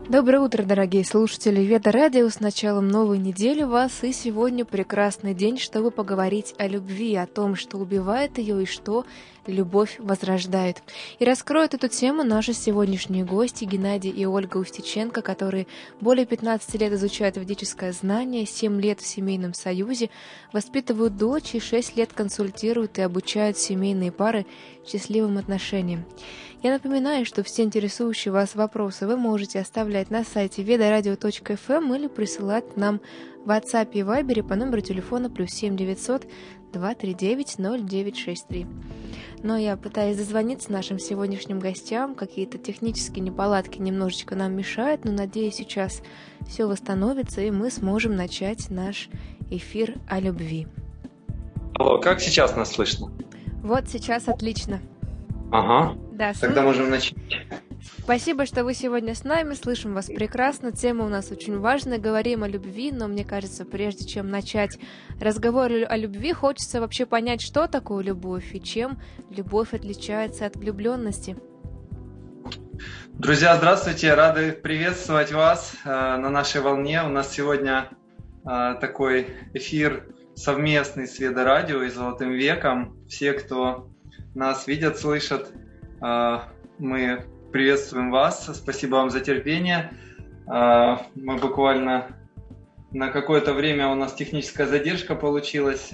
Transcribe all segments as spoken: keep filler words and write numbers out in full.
Доброе утро, дорогие слушатели Веда Радио. С началом новой недели вас, и сегодня прекрасный день, чтобы поговорить о любви, о том, что убивает ее и что любовь возрождает. И раскроют эту тему наши сегодняшние гости Геннадий и Ольга Устиченко, которые более пятнадцати лет изучают ведическое знание, семь лет в семейном союзе, воспитывают дочь и шесть лет консультируют и обучают семейные пары счастливым отношениям. Я напоминаю, что все интересующие вас вопросы вы можете оставлять на сайте ведарадио точка эф эм или присылать нам в WhatsApp и Viber по номеру телефона плюс семь девятьсот два три девять ноль девять шесть три. Но я пытаюсь дозвониться нашим сегодняшним гостям. Какие-то технические неполадки немножечко нам мешают, но, надеюсь, сейчас все восстановится, и мы сможем начать наш эфир о любви. Алло, как сейчас нас слышно? Вот сейчас отлично. Ага, да, тогда можем начать. Спасибо, что вы сегодня с нами, слышим вас прекрасно. Тема у нас очень важная, говорим о любви, но мне кажется, прежде чем начать разговор о любви, хочется вообще понять, что такое любовь и чем любовь отличается от влюбленности. Друзья, здравствуйте, рады приветствовать вас э, на нашей волне. У нас сегодня э, такой эфир совместный с Веда Радио и Золотым веком. Все, кто нас видят, слышат, э, мы приветствуем вас, спасибо вам за терпение. Мы буквально на какое-то время, у нас техническая задержка получилась,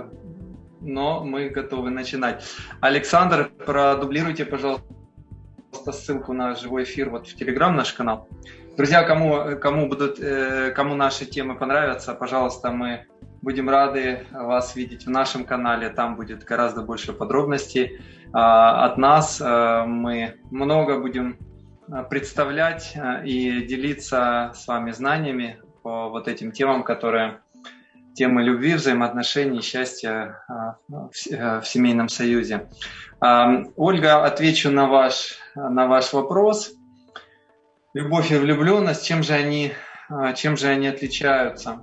но мы готовы начинать. Александр, продублируйте, пожалуйста, ссылку на живой эфир вот в Telegram, наш канал. Друзья, кому, кому, будут, кому наши темы понравятся, пожалуйста, мы будем рады вас видеть в нашем канале, там будет гораздо больше подробностей от нас. Мы много будем представлять и делиться с вами знаниями по вот этим темам, которые темы любви, взаимоотношений, счастья в семейном союзе. Ольга, отвечу на ваш, на ваш вопрос. Любовь и влюбленность, чем же они, чем же они отличаются?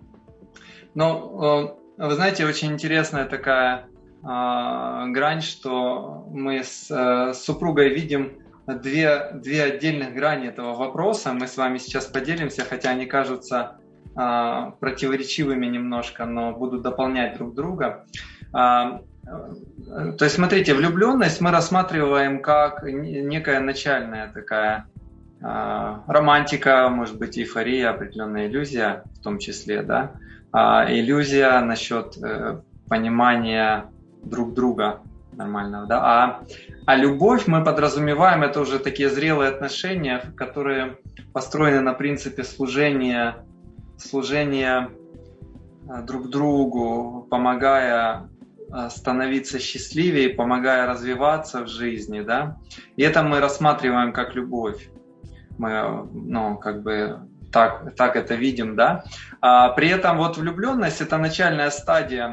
Но, вы знаете, очень интересная такая грань, что мы с, с супругой видим две, две отдельных грани этого вопроса. Мы с вами сейчас поделимся, хотя они кажутся а, противоречивыми немножко, но будут дополнять друг друга. А, то есть, смотрите, влюбленность мы рассматриваем как некая начальная такая а, романтика, может быть, эйфория, определенная иллюзия в том числе, да, а, иллюзия насчет э, понимания друг друга нормального, да, а, а любовь мы подразумеваем, это уже такие зрелые отношения, которые построены на принципе служения, служения друг другу, помогая становиться счастливее, помогая развиваться в жизни, да, и это мы рассматриваем как любовь, мы, ну, как бы так, так это видим, да, а при этом вот влюбленность это начальная стадия,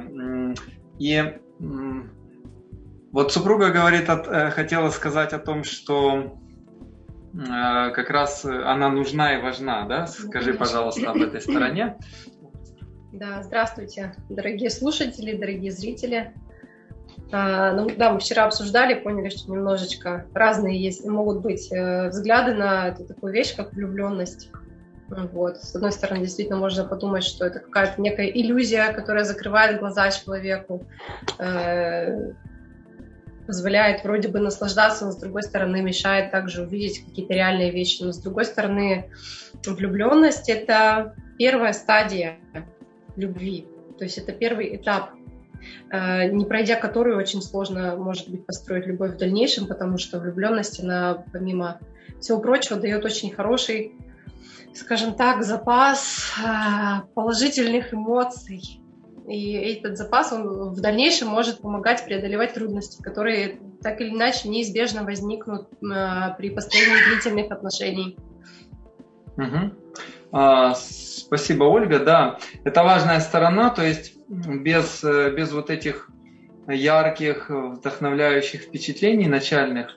и вот супруга говорит, хотела сказать о том, что как раз она нужна и важна, да? Скажи, пожалуйста, об этой стороне. Да, здравствуйте, дорогие слушатели, дорогие зрители. А, ну, да, мы вчера обсуждали, поняли, что немножечко разные есть, могут быть взгляды на эту такую вещь, как влюбленность. Вот. С одной стороны, действительно можно подумать, что это какая-то некая иллюзия, которая закрывает глаза человеку, э, позволяет вроде бы наслаждаться, но с другой стороны мешает также увидеть какие-то реальные вещи. Но с другой стороны, влюбленность — это первая стадия любви, то есть это первый этап, э, не пройдя который очень сложно, может быть, построить любовь в дальнейшем, потому что влюбленность, она, помимо всего прочего, дает очень хороший, скажем так, запас положительных эмоций. И этот запас, он в дальнейшем может помогать преодолевать трудности, которые так или иначе неизбежно возникнут при построении длительных отношений. Угу. А, спасибо, Ольга. Да, это важная сторона, то есть без, без вот этих ярких, вдохновляющих впечатлений начальных,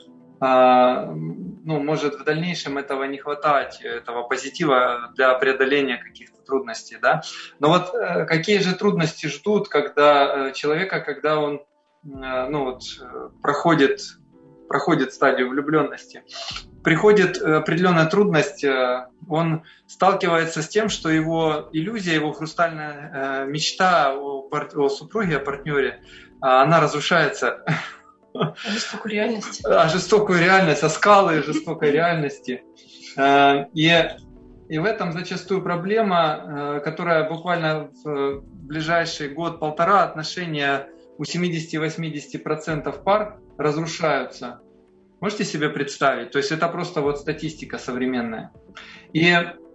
ну, может в дальнейшем этого не хватать, этого позитива для преодоления каких-то трудностей, да. Но вот какие же трудности ждут, когда человека, когда он, ну, вот, проходит, проходит стадию влюбленности? приходит определенная трудность, он сталкивается с тем, что его иллюзия, его хрустальная мечта о, пар- о супруге, о партнере, она разрушается. А жестокую реальность. А жестокую реальность, о скалы жестокой реальности. И, и в этом зачастую проблема, которая буквально в ближайший год-полтора отношения у семьдесят-восемьдесят процентов пар разрушаются. Можете себе представить? То есть это просто вот статистика современная. И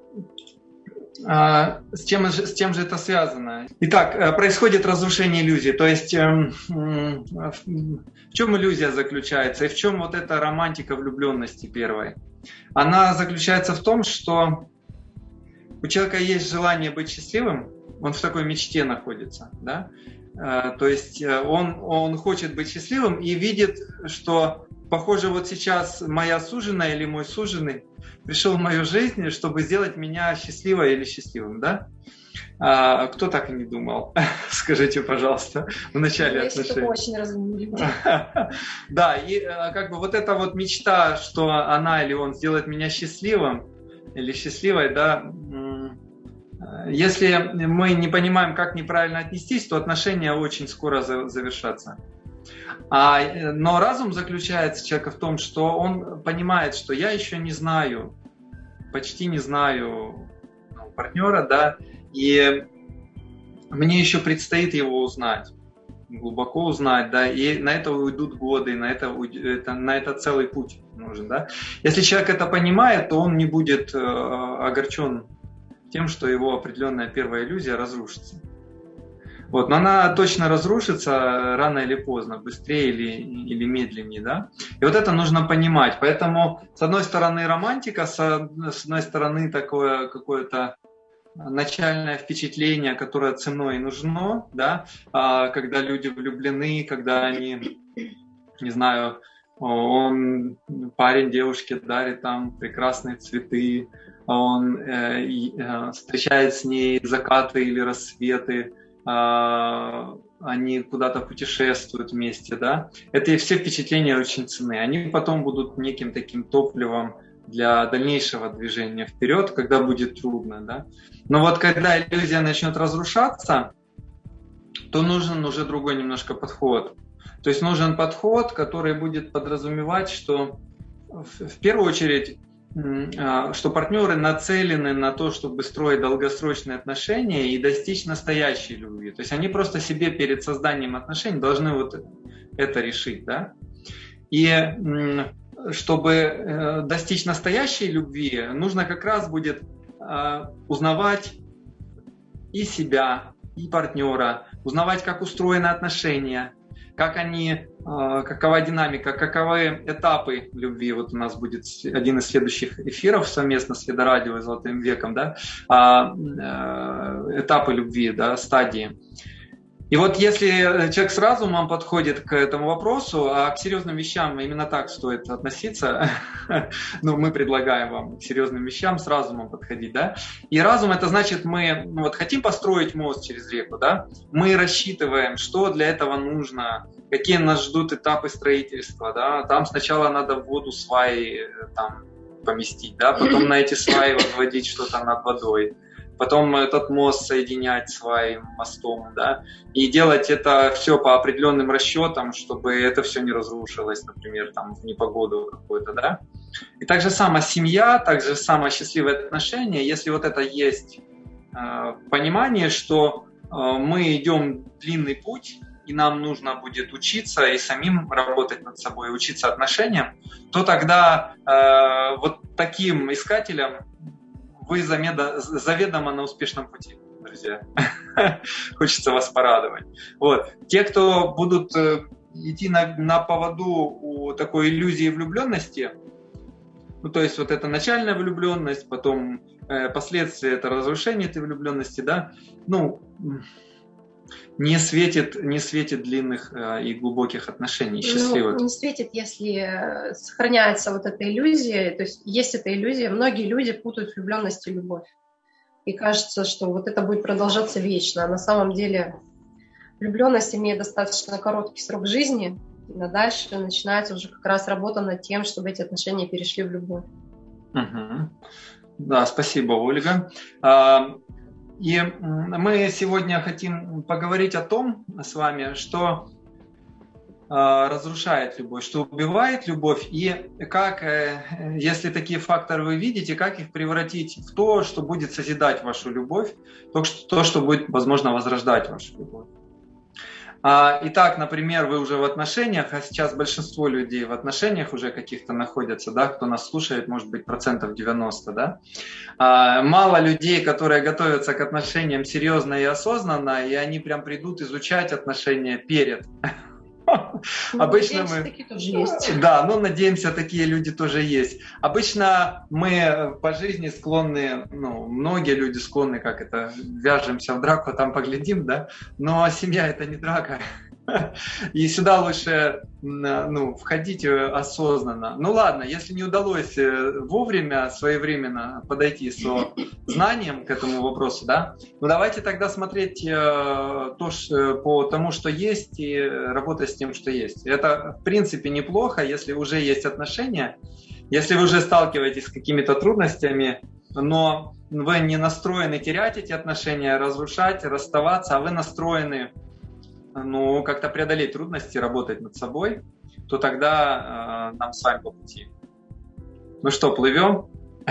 а, с, чем, с чем же это связано? Итак, происходит разрушение иллюзии. То есть э, э, в чем иллюзия заключается? И в чем вот эта романтика влюбленности первой? Она заключается в том, что у человека есть желание быть счастливым, он в такой мечте находится, да? Э, то есть он, он хочет быть счастливым и видит, что похоже, вот сейчас моя суженая или мой суженый пришел в мою жизнь, чтобы сделать меня счастливой или счастливым, да? А, кто так и не думал? Скажите, пожалуйста, в начале ну, отношений. Это очень разумные люди. Да, и как бы вот эта вот мечта, что она или он сделает меня счастливым или счастливой, да, если мы не понимаем, как неправильно отнестись, то отношения очень скоро завершатся. А, но разум заключается человека в том, что он понимает, что я еще не знаю, почти не знаю ну, партнера, да, и мне еще предстоит его узнать, глубоко узнать, да, и на это уйдут годы, на это, это, на это целый путь нужен, да. Если человек это понимает, то он не будет э, огорчен тем, что его определенная первая иллюзия разрушится. Вот, но она точно разрушится рано или поздно, быстрее или, или медленнее, да. И вот это нужно понимать. Поэтому, с одной стороны, романтика, с одной стороны, такое какое-то начальное впечатление, которое ценной и нужно, да, когда люди влюблены, когда они, не знаю, он, парень девушке дарит там прекрасные цветы, он э, э, встречает с ней закаты или рассветы, они куда-то путешествуют вместе, да, это все впечатления очень ценны. Они потом будут неким таким топливом для дальнейшего движения вперед, когда будет трудно, да. Но вот когда иллюзия начнет разрушаться, то нужен уже другой немножко подход. То есть нужен подход, который будет подразумевать, что в первую очередь что партнеры нацелены на то, чтобы строить долгосрочные отношения и достичь настоящей любви. То есть они просто себе перед созданием отношений должны вот это решить, да? И чтобы достичь настоящей любви, нужно как раз будет узнавать и себя, и партнера, узнавать, как устроены отношения, как они, какова динамика, каковы этапы любви. Вот у нас будет один из следующих эфиров совместно с Ведорадио и Золотым веком, да, этапы любви, да, стадии. И вот если человек с разумом подходит к этому вопросу, а к серьезным вещам именно так стоит относиться, ну, мы предлагаем вам к серьезным вещам с разумом подходить, да. И разум — это значит, мы ну, вот хотим построить мост через реку, да, мы рассчитываем, что для этого нужно, какие нас ждут этапы строительства, да, там сначала надо в воду сваи там поместить, да, потом на эти сваи возводить что-то над водой, потом этот мост соединять своим мостом, да, и делать это все по определенным расчетам, чтобы это все не разрушилось, например, там, в непогоду какую-то, да. И так же само семья, так же само счастливые отношения, если вот это есть э, понимание, что э, мы идем длинный путь, и нам нужно будет учиться и самим работать над собой, учиться отношениям, то тогда э, вот таким искателям вы заведомо на успешном пути, друзья. Хочется вас порадовать. Вот. Те, кто будут идти на, на поводу у такой иллюзии влюбленности, ну, то есть вот эта начальная влюбленность, потом э, последствия это разрушение этой влюбленности, да, ну, не светит, не светит длинных э, и глубоких отношений, счастливых. Ну, не светит, если сохраняется вот эта иллюзия, то есть есть эта иллюзия. Многие люди путают влюбленность и любовь. И кажется, что вот это будет продолжаться вечно. А на самом деле влюбленность имеет достаточно короткий срок жизни, А дальше начинается уже как раз работа над тем, чтобы эти отношения перешли в любовь. Угу. Да, спасибо, Ольга. И мы сегодня хотим поговорить о том с вами, что разрушает любовь, что убивает любовь, и как, если такие факторы вы видите, как их превратить в то, что будет созидать вашу любовь, то, что, то, что будет, возможно, возрождать вашу любовь. Итак, например, вы уже в отношениях, а сейчас большинство людей в отношениях уже каких-то находятся, да, кто нас слушает, может быть, процентов девяносто, да. Мало людей, которые готовятся к отношениям серьезно и осознанно, и они прям придут изучать отношения перед. Ну, Обычно надеемся, мы... такие тоже есть. Да, ну, надеемся, такие люди тоже есть. Обычно мы по жизни склонны, ну, многие люди склонны, как это, вяжемся в драку, там поглядим, да, но семья — это не драка. И сюда лучше, ну, входить осознанно. Ну ладно, если не удалось вовремя, своевременно подойти со знанием к этому вопросу, да, ну давайте тогда смотреть то, по тому, что есть, и работать с тем, что есть. Это в принципе неплохо, если уже есть отношения, если вы уже сталкиваетесь с какими-то трудностями, но вы не настроены терять эти отношения, разрушать, расставаться, а вы настроены, ну, как-то преодолеть трудности, работать над собой, то тогда э, нам с вами по пути. Ну что, плывем?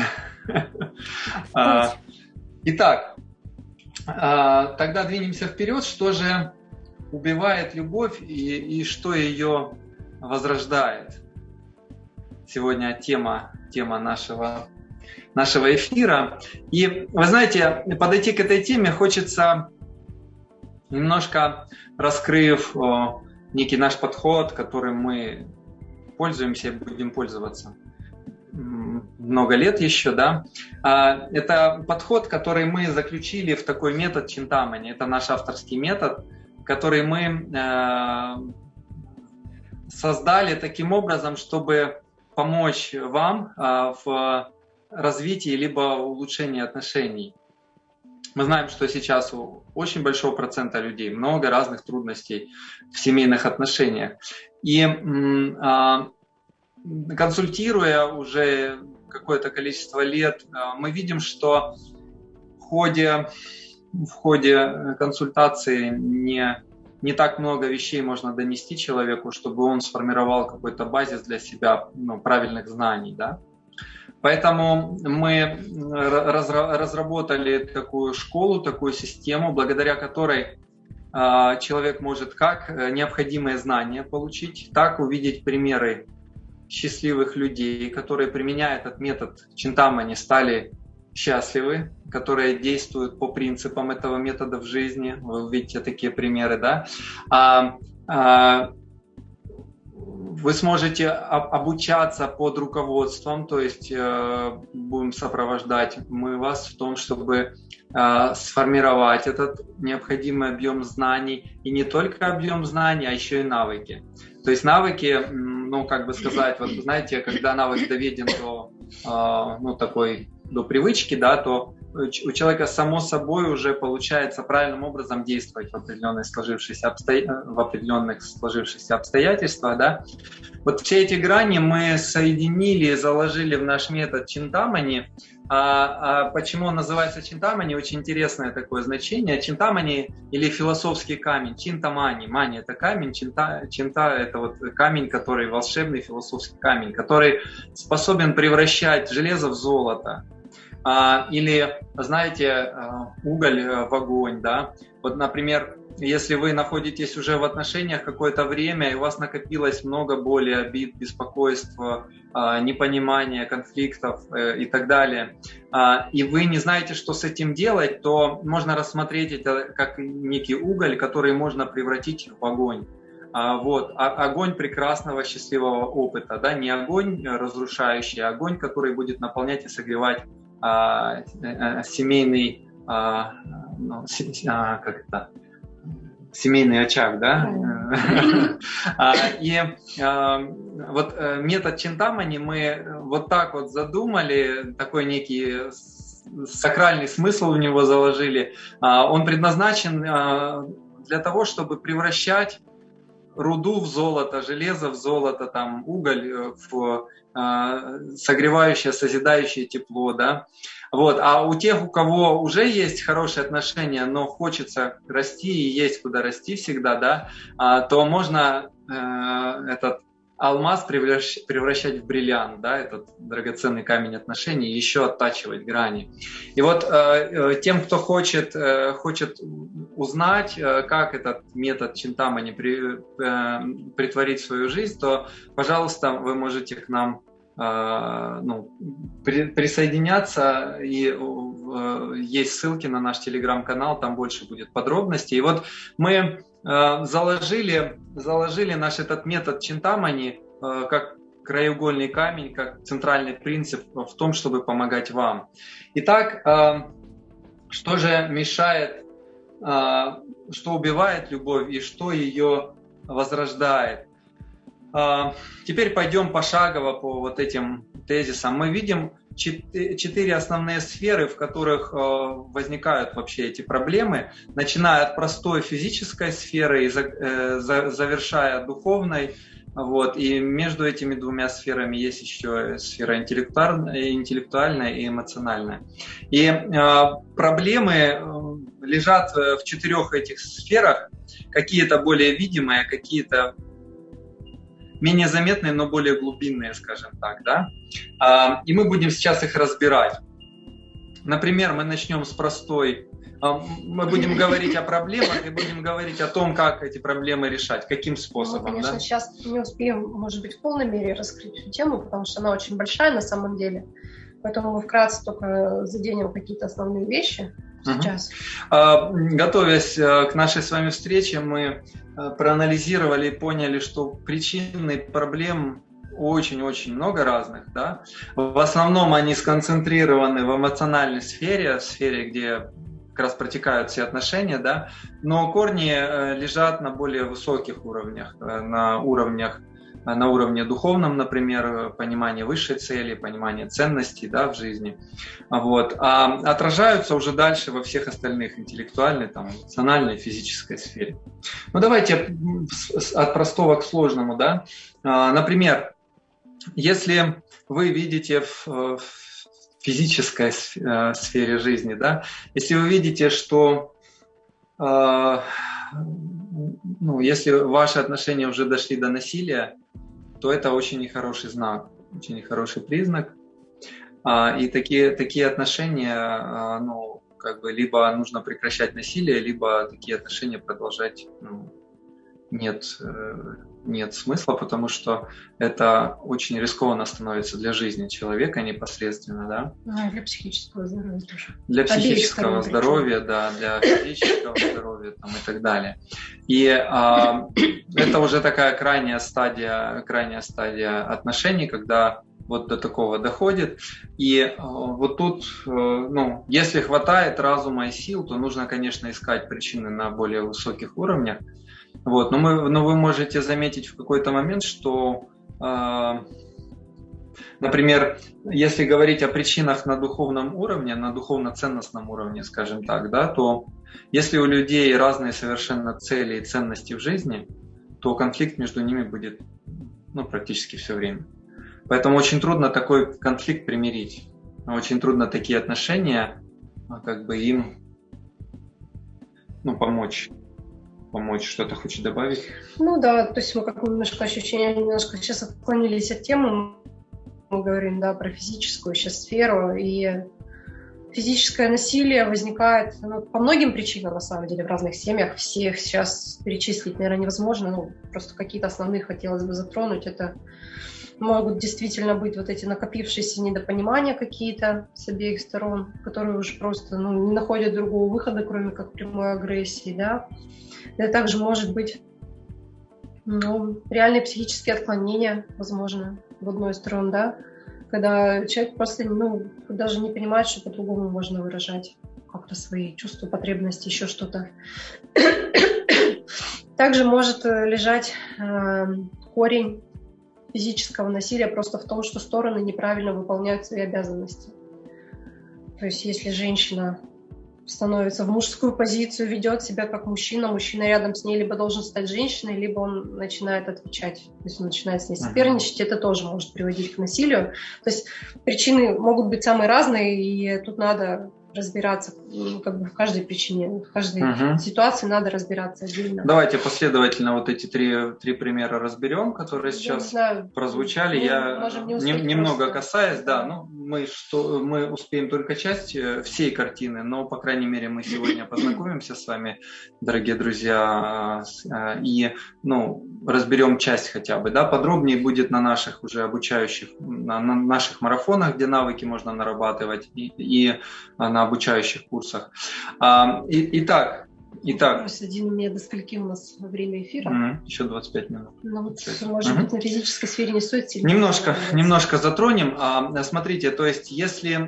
Итак, тогда двинемся вперед. Что же убивает любовь и, и что ее возрождает? Сегодня тема, тема нашего, нашего эфира. И вы знаете, подойти к этой теме хочется, немножко раскрыв о, некий наш подход, которым мы пользуемся и будем пользоваться много лет еще, да. А, это подход, который мы заключили в такой метод Чинтамани. Это наш авторский метод, который мы э, создали таким образом, чтобы помочь вам э, в развитии либо улучшении отношений. Мы знаем, что сейчас у очень большого процента людей много разных трудностей в семейных отношениях. И а, консультируя уже какое-то количество лет, мы видим, что в ходе, в ходе консультации не, не так много вещей можно донести человеку, чтобы он сформировал какой-то базис для себя, ну, правильных знаний, да. Поэтому мы разработали такую школу, такую систему, благодаря которой человек может как необходимые знания получить, так увидеть примеры счастливых людей, которые, применяя этот метод Чинтамани, стали счастливы, которые действуют по принципам этого метода в жизни. Вы увидите такие примеры, да? Вы сможете обучаться под руководством, то есть э, будем сопровождать мы вас в том, чтобы э, сформировать этот необходимый объем знаний, и не только объем знаний, а еще и навыки. То есть навыки, ну, как бы сказать, вот знаете, когда навык доведен до, э, ну, такой, до привычки, да, то у человека само собой уже получается правильным образом действовать в определенных сложившихся, обстоя... в определенных сложившихся обстоятельствах. Да? Вот все эти грани мы соединили, заложили в наш метод Чинтамани. А, а почему он называется Чинтамани? Очень интересное такое значение. Чинтамани или философский камень. Чинтамани. Мани — это камень, чинта, чинта — это вот камень, который волшебный философский камень, который способен превращать железо в золото. Или, знаете, уголь в огонь, да. Вот, например, если вы находитесь уже в отношениях какое-то время, и у вас накопилось много боли, обид, беспокойства, непонимания, конфликтов и так далее, и вы не знаете, что с этим делать, то можно рассмотреть это как некий уголь, который можно превратить в огонь. Вот. Огонь прекрасного, счастливого опыта, да? Не огонь разрушающий, а огонь, который будет наполнять и согревать А, семейный, а, ну, а, как это, семейный очаг, да? И вот метод Чинтамани мы вот так вот задумали, такой некий сакральный смысл в него заложили. Он предназначен для того, чтобы превращать руду в золото, железо в золото, там, уголь в э, согревающее, созидающее тепло, да. Вот. А у тех, у кого уже есть хорошие отношения, но хочется расти и есть куда расти всегда, да, э, то можно э, этот алмаз превращать в бриллиант, да, этот драгоценный камень отношений, и еще оттачивать грани. И вот э, тем, кто хочет, э, хочет узнать, э, как этот метод Чинтамани при, э, притворить в свою жизнь, то, пожалуйста, вы можете к нам э, ну, при, присоединяться, и э, есть ссылки на наш телеграм-канал, там больше будет подробностей. И вот мы Заложили, заложили наш этот метод Чинтамани как краеугольный камень, как центральный принцип в том, чтобы помогать вам. Итак, что же мешает, что убивает любовь и что ее возрождает? Теперь пойдем пошагово по вот этим тезисам. Мы видим четыре основные сферы, в которых возникают вообще эти проблемы, начиная от простой физической сферы и завершая духовной. Вот. И между этими двумя сферами есть еще сфера интеллектуальная и эмоциональная. И проблемы лежат в четырех этих сферах, какие-то более видимые, какие-то менее заметные, но более глубинные, скажем так, да. И мы будем сейчас их разбирать. Например, мы начнем с простой. Мы будем говорить о проблемах и будем говорить о том, как эти проблемы решать, каким способом. Мы, конечно, да? сейчас не успеем, может быть, в полной мере раскрыть эту тему, потому что она очень большая на самом деле. Поэтому мы вкратце только заденем какие-то основные вещи сейчас. Угу. Готовясь к нашей с вами встрече, мы проанализировали и поняли, что причин и проблем очень-очень много разных. Да? В основном они сконцентрированы в эмоциональной сфере, в сфере, где как раз протекают все отношения, да? Но корни лежат на более высоких уровнях, на уровнях на уровне духовном, например, понимание высшей цели, понимание ценностей, да, в жизни. Вот. А отражаются уже дальше во всех остальных интеллектуальной, там, эмоциональной, физической сфере. Ну, давайте от простого к сложному. Да? Например, если вы видите в, в физической сфере жизни, да, если вы видите, что ну, если ваши отношения уже дошли до насилия, то это очень нехороший знак, очень нехороший признак. И такие, такие отношения, ну, как бы, либо нужно прекращать насилие, либо такие отношения продолжать, ну, нет, нет смысла, потому что это очень рискованно становится для жизни человека непосредственно, да? А, для психического здоровья тоже. Для психического здоровья, да, для физического здоровья там, и так далее. И а, это уже такая крайняя стадия, крайняя стадия отношений, когда вот до такого доходит. И а, вот тут, а, ну, если хватает разума и сил, то нужно, конечно, искать причины на более высоких уровнях. Вот, но, мы, но вы можете заметить в какой-то момент, что, э, например, если говорить о причинах на духовном уровне, на духовно-ценностном уровне, скажем так, да, то если у людей разные совершенно цели и ценности в жизни, то конфликт между ними будет, ну, практически все время. Поэтому очень трудно такой конфликт примирить, очень трудно такие отношения, как бы им, ну, помочь. помочь, что-то хочешь добавить? Ну да, то есть мы как немножко ощущение, немножко сейчас отклонились от темы, мы говорим, да, про физическую сейчас сферу, и физическое насилие возникает, ну, по многим причинам, на самом деле, в разных семьях, всех сейчас перечислить, наверное, невозможно, ну, просто какие-то основные хотелось бы затронуть, это могут действительно быть вот эти накопившиеся недопонимания какие-то с обеих сторон, которые уже просто, ну, не находят другого выхода, кроме как прямой агрессии, да. Это также может быть, ну, реальные психические отклонения, возможно, в одной из сторон, да, когда человек просто, ну, даже не понимает, что по-другому можно выражать как-то свои чувства, потребности, еще что-то. Также может лежать э, корень физического насилия просто в том, что стороны неправильно выполняют свои обязанности. То есть если женщина становится в мужскую позицию, ведет себя как мужчина, мужчина рядом с ней либо должен стать женщиной, либо он начинает отвечать, то есть он начинает с ней соперничать, это тоже может приводить к насилию. То есть причины могут быть самые разные, и тут надо разбираться как бы в каждой причине, в каждой угу. ситуации надо разбираться отдельно. Давайте последовательно вот эти три, три примера разберем, которые Я сейчас знаю, прозвучали. Мы Я не, немного просто. касаюсь, да, ну мы, что, мы успеем только часть всей картины, но, по крайней мере, мы сегодня познакомимся с вами, дорогие друзья, и ну, разберем часть хотя бы. Да? Подробнее будет на наших уже обучающих, на, на наших марафонах, где навыки можно нарабатывать, и, и на обучающих курсах. Итак, итак. Вопрос один у меня, до скольки у нас время эфира? Mm-hmm. Еще двадцать пять минут. Ну, вот, может mm-hmm. быть, на физической сфере не стоит сильно. Немножко, немножко затронем. Смотрите, то есть, если,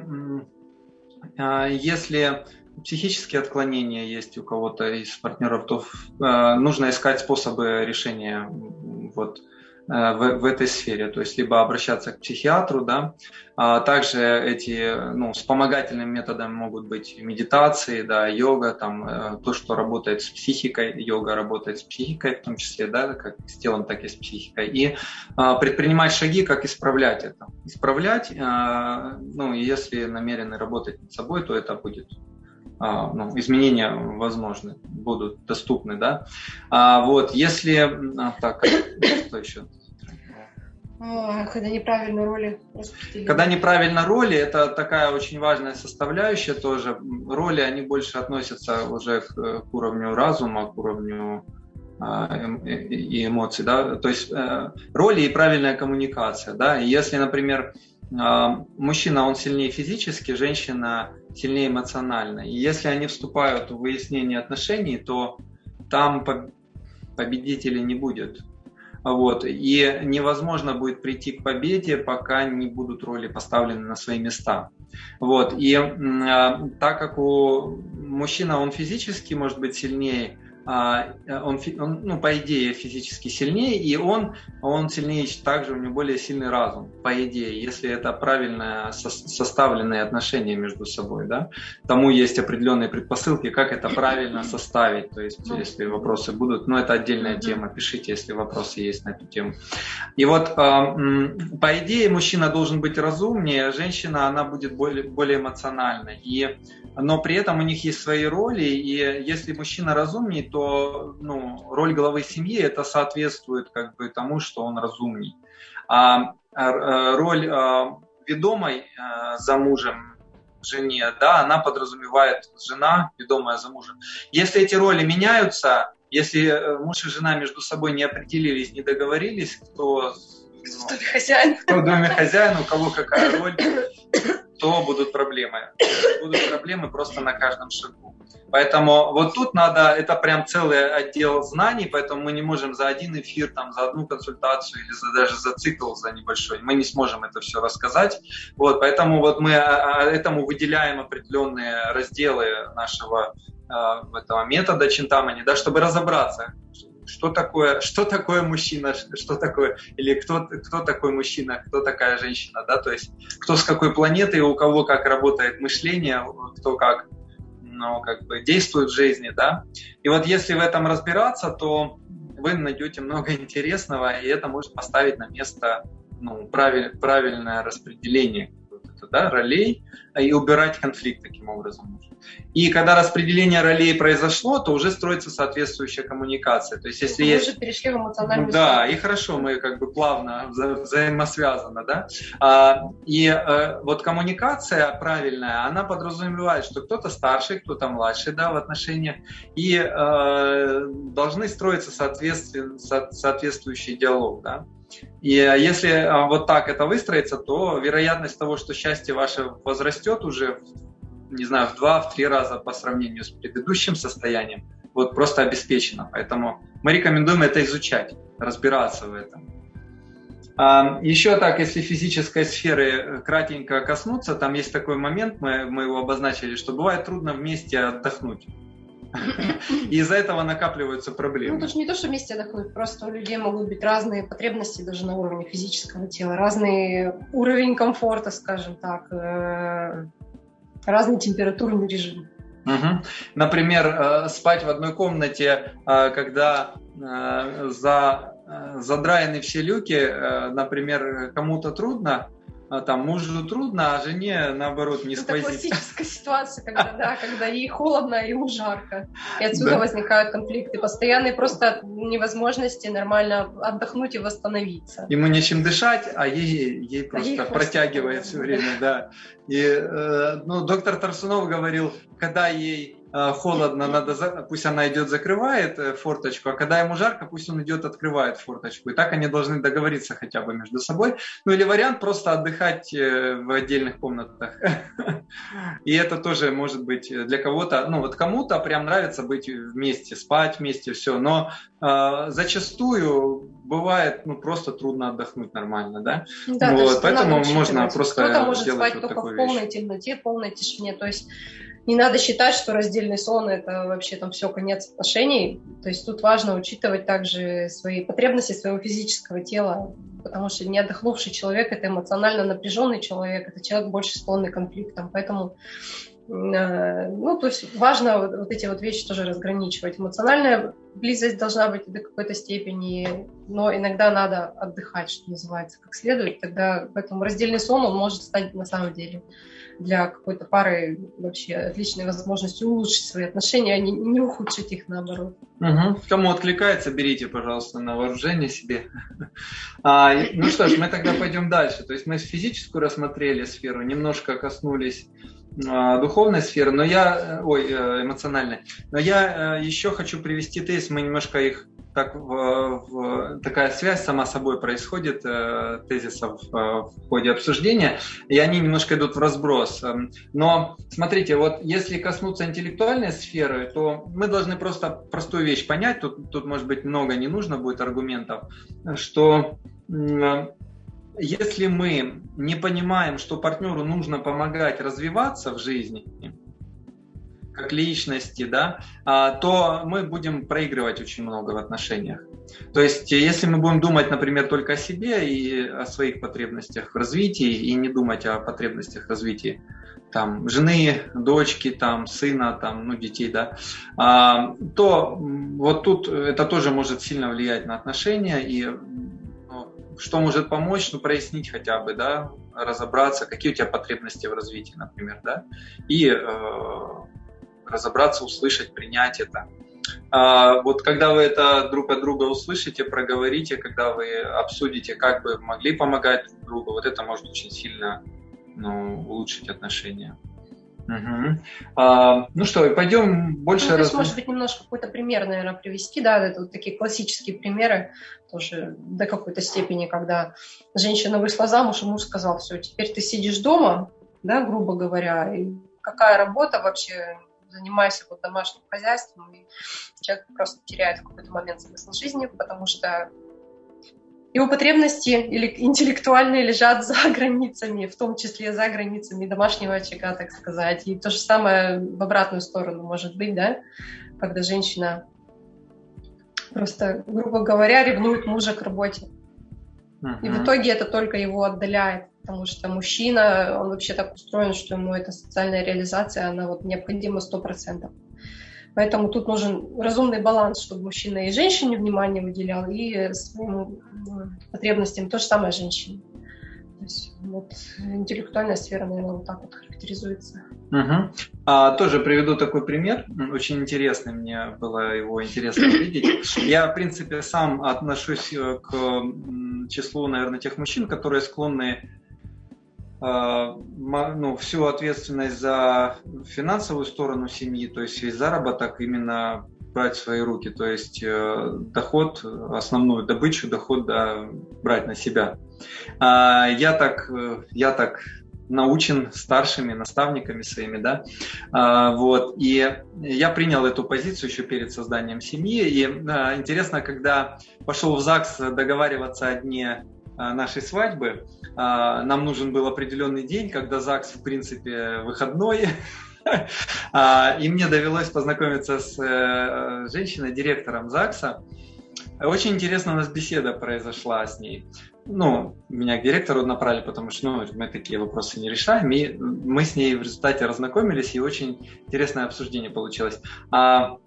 если психические отклонения есть у кого-то из партнеров, то нужно искать способы решения вот, В, в этой сфере, то есть либо обращаться к психиатру, да, а также эти, ну, вспомогательными методами могут быть медитации, да, йога, там, то, что работает с психикой, йога работает с психикой в том числе, да, как с телом, так и с психикой, и а, предпринимать шаги, как исправлять это. Исправлять, а, ну, если намерены работать над собой, то это будет А, ну, изменения возможны, будут доступны, да. А, вот, если... А, так, что еще? Когда неправильно роли распределены. Когда неправильно роли, это такая очень важная составляющая тоже. Роли, они больше относятся уже к, к уровню разума, к уровню и эмоций, да. То есть роли и правильная коммуникация, да. И если, например, мужчина, он сильнее физически, женщина сильнее эмоционально. И если они вступают в выяснение отношений, то там победителей не будет. Вот. И невозможно будет прийти к победе, пока не будут роли поставлены на свои места. Вот. И а, так как у мужчина, он физически может быть сильнее, Он, он, ну, по идее, физически сильнее, и он, он сильнее, также у него более сильный разум, по идее, если это правильно со, составленные отношения между собой, да. Тому есть определенные предпосылки, как это правильно составить, то есть, если вопросы будут, но это отдельная тема, пишите, если вопросы есть на эту тему. И вот, по идее, мужчина должен быть разумнее, женщина, она будет более, более эмоциональной, и, но при этом у них есть свои роли, и если мужчина разумнее, то то ну, роль главы семьи это соответствует как бы тому, что он разумней. А, а роль а, ведомой а, за мужем жене, да, она подразумевает жена, ведомая за мужем. Если эти роли меняются, если муж и жена между собой не определились, не договорились, кто в доме хозяин, кто в доме хозяин, у кого какая роль, то будут проблемы. Будут проблемы просто на каждом шагу. Поэтому вот тут надо, это прям целый отдел знаний, поэтому мы не можем за один эфир, там, за одну консультацию или за, даже за цикл, за небольшой, мы не сможем это все рассказать. Вот, поэтому вот мы этому выделяем определенные разделы нашего этого метода Чинтамани, да, чтобы разобраться, что такое, что такое мужчина, что такое, или кто, кто такой мужчина, кто такая женщина, да, то есть кто с какой планеты, у кого как работает мышление, кто как, ну, как бы действует в жизни, да. И вот если в этом разбираться, то вы найдете много интересного, и это может поставить на место, ну, правиль, правильное распределение, да, ролей и убирать конфликт таким образом. И когда распределение ролей произошло, то уже строится соответствующая коммуникация. То есть, если мы есть... уже перешли в эмоциональную Да, сферу. И хорошо, мы как бы плавно вза- взаимосвязаны, да. А, и а, вот коммуникация правильная, она подразумевает, что кто-то старший, кто-то младший, да, в отношениях, и а, должны строиться соответствие, со- соответствующий диалог, да. И если вот так это выстроится, то вероятность того, что счастье ваше возрастет уже, не знаю, в два, в три раза по сравнению с предыдущим состоянием, вот просто обеспечена. Поэтому мы рекомендуем это изучать, разбираться в этом. Еще так, если физической сферы кратенько коснуться, там есть такой момент, мы, мы его обозначили, что бывает трудно вместе отдохнуть. И из-за этого накапливаются проблемы. Ну, это же не то, что вместе отдохнуть, просто у людей могут быть разные потребности даже на уровне физического тела, разный уровень комфорта, скажем так, разный температурный режим. Угу. Например, спать в одной комнате, когда за, задраены все люки, например, кому-то трудно, там мужу трудно, а жене, наоборот, не сквозит. Это классическая ситуация, когда, да, когда ей холодно, а ему жарко. И отсюда да. возникают конфликты постоянные, просто невозможности нормально отдохнуть и восстановиться. Ему нечем дышать, а ей, ей просто а ей протягивает просто, все время. Да. И, э, ну, доктор Тарсунов говорил, когда ей э, холодно, надо за... пусть она идет закрывает э, форточку, а когда ему жарко, пусть он идет открывает форточку. И так они должны договориться хотя бы между собой. Ну или вариант просто отдыхать э, в отдельных комнатах. И это тоже может быть для кого-то, ну вот кому-то прям нравится быть вместе, спать вместе, все. Но э, зачастую бывает, ну просто трудно отдохнуть нормально, да? Да, вот, поэтому можно просто кто-то может сделать спать вот только такую в полной вещь. темноте, полной тишине. То есть не надо считать, что раздельный сон – это вообще там все, конец отношений. То есть тут важно учитывать также свои потребности своего физического тела, потому что не отдохнувший человек – это эмоционально напряженный человек, это человек больше склонный к конфликтам. Поэтому ну, то есть важно вот, вот эти вот вещи тоже разграничивать. Эмоциональная близость должна быть до какой-то степени, но иногда надо отдыхать, что называется, как следует. Тогда поэтому раздельный сон, он может стать на самом деле для какой-то пары вообще отличной возможностью улучшить свои отношения, а не, не ухудшить их, наоборот. Угу. Кому откликается, берите, пожалуйста, на вооружение себе. А, ну что ж, мы тогда пойдем дальше. То есть мы физическую рассмотрели сферу, немножко коснулись духовной сферы, но я, ой, эмоциональной, но я еще хочу привести тезис, мы немножко их так в, в, такая связь сама собой происходит тезисов в ходе обсуждения, и они немножко идут в разброс. Но смотрите, вот если коснуться интеллектуальной сферы, то мы должны просто простую вещь понять, тут, тут может быть много не нужно будет аргументов, что если мы не понимаем, что партнеру нужно помогать развиваться в жизни, как личности, да, то мы будем проигрывать очень много в отношениях. То есть, если мы будем думать, например, только о себе и о своих потребностях в развитии, и не думать о потребностях в развитии там, жены, дочки, там, сына, там, ну, детей, да, то вот тут это тоже может сильно влиять на отношения. И что может помочь? Ну, прояснить хотя бы, да, разобраться, какие у тебя потребности в развитии, например, да, и э, разобраться, услышать, принять это. А вот когда вы это друг от друга услышите, проговорите, когда вы обсудите, как бы могли помогать друг другу, вот это может очень сильно, ну, улучшить отношения. Угу. А, ну что, пойдем больше... Ну, раз... Может быть, немножко какой-то пример, наверное, привести, да, это вот такие классические примеры, тоже до какой-то степени, когда женщина вышла замуж, и муж сказал: все, теперь ты сидишь дома, да, грубо говоря, и какая работа вообще, занимайся вот домашним хозяйством, и человек просто теряет в какой-то момент смысл жизни, потому что его потребности или интеллектуальные лежат за границами, в том числе за границами домашнего очага, так сказать. И то же самое в обратную сторону может быть, да, когда женщина просто, грубо говоря, ревнует мужа к работе. Uh-huh. И в итоге это только его отдаляет, потому что мужчина, он вообще так устроен, что ему эта социальная реализация, она вот необходима сто процентов. Поэтому тут нужен разумный баланс, чтобы мужчина и женщине внимание выделял, и своим потребностям то же самое женщине. То есть вот интеллектуальная сфера, наверное, вот так вот характеризуется. Угу. А, тоже приведу такой пример. Очень интересный, мне было его интересно видеть. Я, в принципе, сам отношусь к числу, наверное, тех мужчин, которые склонны ну, всю ответственность за финансовую сторону семьи, то есть весь заработок именно брать в свои руки, то есть доход, основную добычу, доход, да, брать на себя. Я так, я так научен старшими наставниками своими, да, вот, и я принял эту позицию еще перед созданием семьи, и интересно, когда пошел в ЗАГС договариваться о дне нашей свадьбы, нам нужен был определенный день, когда ЗАГС, в принципе, выходной, и мне довелось познакомиться с женщиной, директором ЗАГСа, Очень интересно у нас беседа произошла с ней. Ну, меня к директору направили, потому что ну, мы такие вопросы не решаем. И мы с ней в результате разнакомились, и очень интересное обсуждение получилось. А,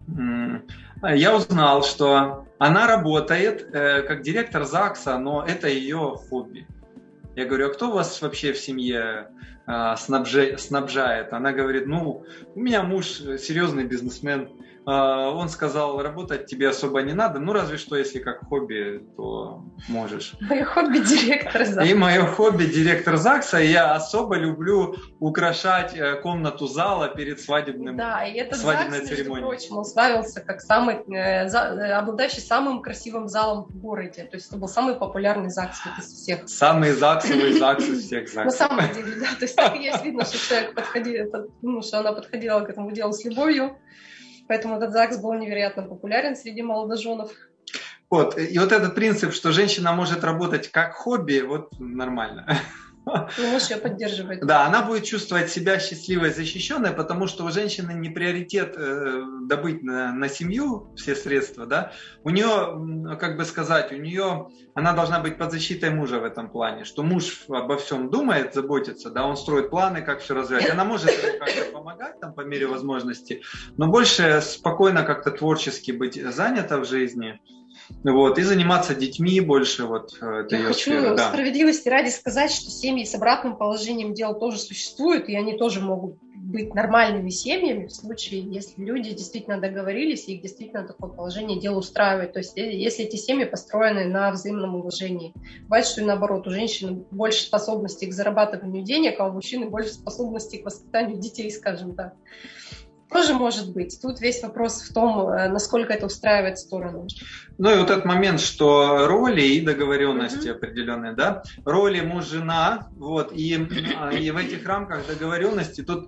я узнал, что она работает э, как директор ЗАГСа, но это ее хобби. Я говорю, а кто у вас вообще в семье э, снабжа- снабжает? Она говорит, ну, у меня муж серьезный бизнесмен. Он сказал, работать тебе особо не надо, ну разве что, если как хобби, то можешь. Мое хобби директор ЗАГСа. И мое хобби директор ЗАГСа, и я особо люблю украшать комнату зала перед свадебным, да, и этот свадебной ЗАГС, церемонией. между прочим, он славился как самый, э, за, обладающий самым красивым залом в городе, то есть это был самый популярный ЗАГС из всех. Самый ЗАГСовый ЗАГС из всех ЗАГСов. На самом деле, да, то есть так и есть, видно, что человек подходил, ну, что она подходила к этому делу с любовью. Поэтому этот ЗАГС был невероятно популярен среди молодоженов. Вот, и вот этот принцип, что женщина может работать как хобби, вот нормально. И муж ее поддерживает. Да, она будет чувствовать себя счастливой и защищенной, потому что у женщины не приоритет э, добыть на, на семью все средства, да. У нее, как бы сказать, у нее, она должна быть под защитой мужа в этом плане, что муж обо всем думает, заботится, да, он строит планы, как все развивать. Она может ему как-то помогать там по мере возможности, но больше спокойно как-то творчески быть занята в жизни. Вот, и заниматься детьми больше. Вот, это Я хочу сфера, да. справедливости ради сказать, что семьи с обратным положением дел тоже существуют, и они тоже могут быть нормальными семьями в случае, если люди действительно договорились, и их действительно такое положение дел устраивает. То есть если эти семьи построены на взаимном уважении. Бывает, что и наоборот, у женщины больше способностей к зарабатыванию денег, а у мужчины больше способностей к воспитанию детей, скажем так. Тоже может быть. Тут весь вопрос в том, насколько это устраивает сторону. Ну и вот этот момент, что роли и договоренности mm-hmm. определенные, да, роли муж-жена, вот, и, и в этих рамках договоренности тут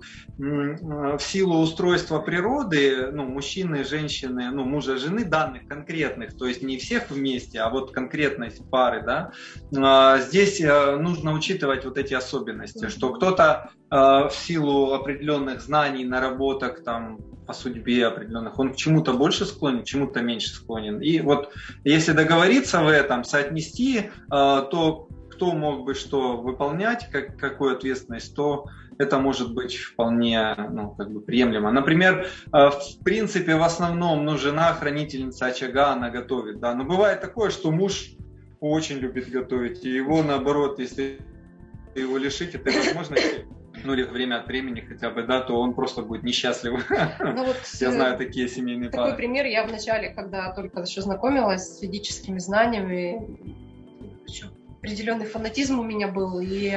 в силу устройства природы, ну, мужчины, женщины, ну, мужа, жены, данных конкретных, то есть не всех вместе, а вот конкретность пары, да, здесь нужно учитывать вот эти особенности, mm-hmm. что кто-то в силу определенных знаний, наработок, там, по судьбе определенных, он к чему-то больше склонен, к чему-то меньше склонен. И вот если договориться в этом, соотнести, то кто мог бы что выполнять, как, какую ответственность, то это может быть вполне ну, как бы приемлемо. Например, в принципе, в основном ну, жена, хранительница очага, она готовит. Да? Но бывает такое, что муж очень любит готовить, и его наоборот, если его лишить этой возможности, ну или время от времени хотя бы, да, то он просто будет несчастлив. Ну, вот, я знаю такие семейные такой пары. Пример я вначале, когда только еще знакомилась с ведическими знаниями, определенный фанатизм у меня был, и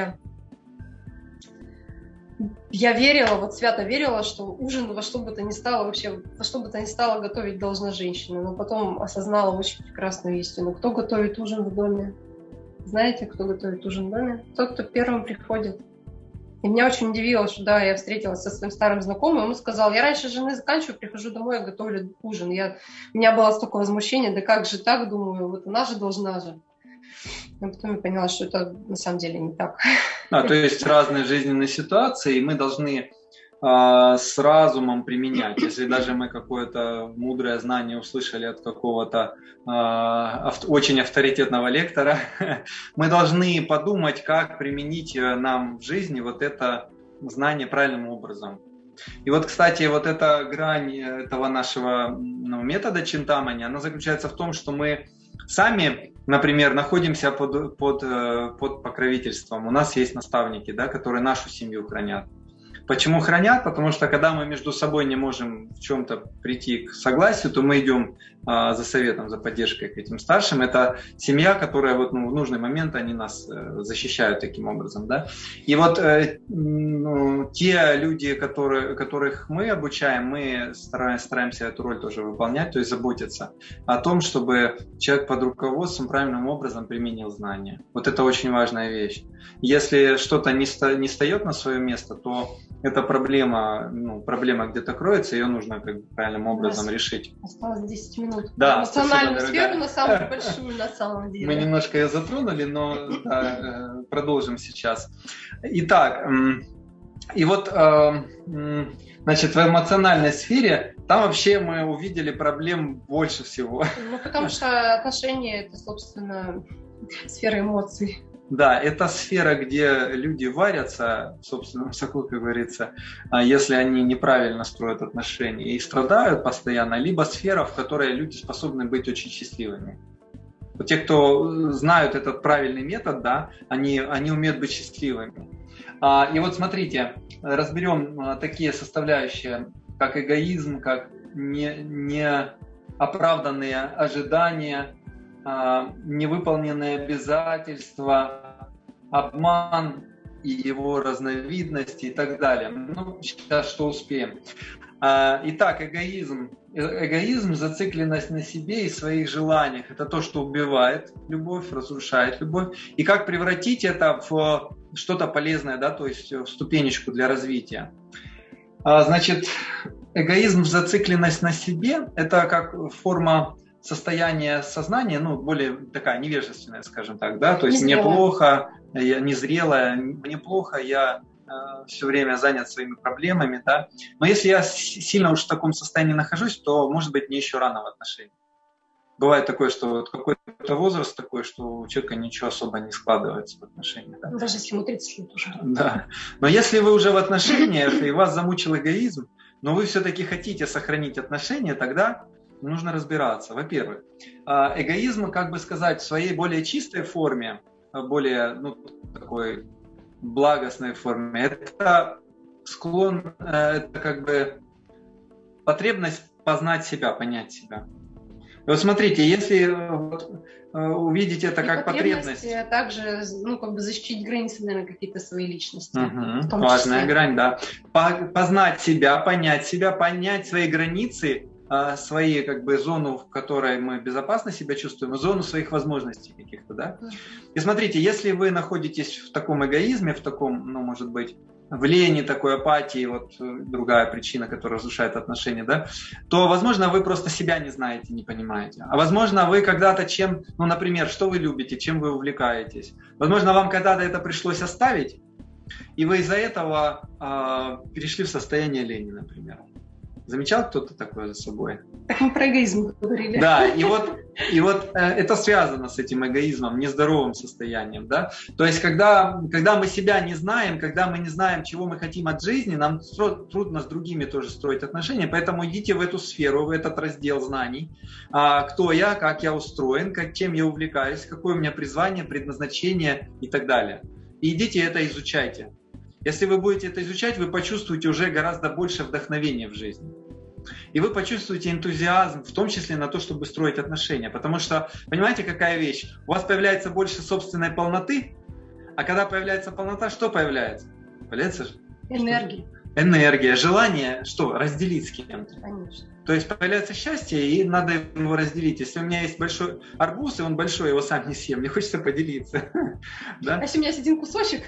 я верила, вот свято верила, что ужин во что бы то ни стало, вообще во что бы то ни стало готовить должна женщина. Но потом осознала очень прекрасную истину. Кто готовит ужин в доме? Знаете, кто готовит ужин в доме? Тот, кто первым приходит. И меня очень удивило, что да, я встретилась со своим старым знакомым, он сказал, я раньше жены заканчиваю, прихожу домой, я готовлю ужин. Я, у меня было столько возмущения, да как же так, думаю, вот она же должна же. Но потом я поняла, что это на самом деле не так. А, то есть разные жизненные ситуации, и мы должны э, с разумом применять. Если даже мы какое-то мудрое знание услышали от какого-то э, ав- очень авторитетного лектора, мы должны подумать, как применить нам в жизни вот это знание правильным образом. И вот, кстати, вот эта грань этого нашего ну, метода чинтамани, она заключается в том, что мы сами, например, находимся под, под, под покровительством. У нас есть наставники, да, которые нашу семью хранят. Почему хранят? Потому что когда мы между собой не можем в чем-то прийти к согласию, то мы идем а, за советом, за поддержкой к этим старшим. Это семья, которая вот, ну, в нужный момент они нас э, защищают таким образом. Да? И вот э, ну, те люди, которые, которых мы обучаем, мы стараемся, стараемся эту роль тоже выполнять, то есть заботиться о том, чтобы человек под руководством правильным образом применил знания. Вот это очень важная вещь. Если что-то не, ста- не встает на свое место, то эта проблема, ну, проблема где-то кроется, ее нужно как бы правильным образом решить. Осталось десять минут. Да, эмоциональную сферу, но самую большую на самом деле. Мы немножко ее затронули, но да, продолжим сейчас. Итак, И вот, значит, в эмоциональной сфере там вообще мы увидели проблем больше всего. Ну, потому что отношения – это, собственно, сфера эмоций. Да, это сфера, где люди варятся в собственном соку, как говорится, если они неправильно строят отношения и страдают постоянно, либо сфера, в которой люди способны быть очень счастливыми. Вот те, кто знают этот правильный метод, да, они, они умеют быть счастливыми. И вот смотрите, разберем такие составляющие, как эгоизм, как не, неоправданные ожидания, невыполненные обязательства, обман и его разновидности и так далее. Ну, сейчас что успеем. Итак, эгоизм. Эгоизм, зацикленность на себе и своих желаниях. Это то, что убивает любовь, разрушает любовь. И как превратить это в что-то полезное, да, то есть в ступенечку для развития. Значит, эгоизм, зацикленность на себе – это как форма состояние сознания, ну, более такая невежественная, скажем так, да, то есть мне плохо, я незрелая, мне плохо, я э, все время занят своими проблемами, да, но если я сильно уж в таком состоянии нахожусь, то, может быть, мне еще рано в отношениях. Бывает такое, что вот какой-то возраст такой, что у человека ничего особо не складывается в отношениях. Да? Даже если ему тридцать лет уже. Да, но если вы уже в отношениях, и вас замучил эгоизм, но вы все-таки хотите сохранить отношения, тогда нужно разбираться. Во-первых, эгоизм, как бы сказать, в своей более чистой форме, более, ну, такой благостной форме, это склон, это как бы потребность познать себя, понять себя. И вот смотрите, если вот, увидеть это как потребность... а также, ну, как бы защитить границы, наверное, какие-то свои личности. Угу, важная грань, да. Познать себя, понять себя, понять свои границы, свои, как бы, зону, в которой мы безопасно себя чувствуем, зону своих возможностей каких-то, да. И смотрите, если вы находитесь в таком эгоизме, в таком, ну, может быть, в лени, такой апатии, вот другая причина, которая разрушает отношения, да, то, возможно, вы просто себя не знаете, не понимаете. А возможно, вы когда-то чем, ну, например, что вы любите, чем вы увлекаетесь. Возможно, вам когда-то это пришлось оставить, и вы из-за этого э, перешли в состояние лени, например. Замечал кто-то такое за собой? Так мы про эгоизм говорили. Да, и вот, и вот э, это связано с этим эгоизмом, нездоровым состоянием. Да? То есть, когда, когда мы себя не знаем, когда мы не знаем, чего мы хотим от жизни, нам трудно с другими тоже строить отношения, поэтому идите в эту сферу, в этот раздел знаний. А, кто я, как я устроен, как, чем я увлекаюсь, какое у меня призвание, предназначение и так далее. И идите это изучайте. Если вы будете это изучать, вы почувствуете уже гораздо больше вдохновения в жизни. И вы почувствуете энтузиазм, в том числе на то, чтобы строить отношения. Потому что, понимаете, какая вещь? У вас появляется больше собственной полноты, а когда появляется полнота, что появляется? Появляется энергия. Энергия, желание, что? Разделить с кем-то. Конечно. То есть появляется счастье, и надо его разделить. Если у меня есть большой арбуз, и он большой, его сам не съем, мне хочется поделиться. А если у меня есть один кусочек?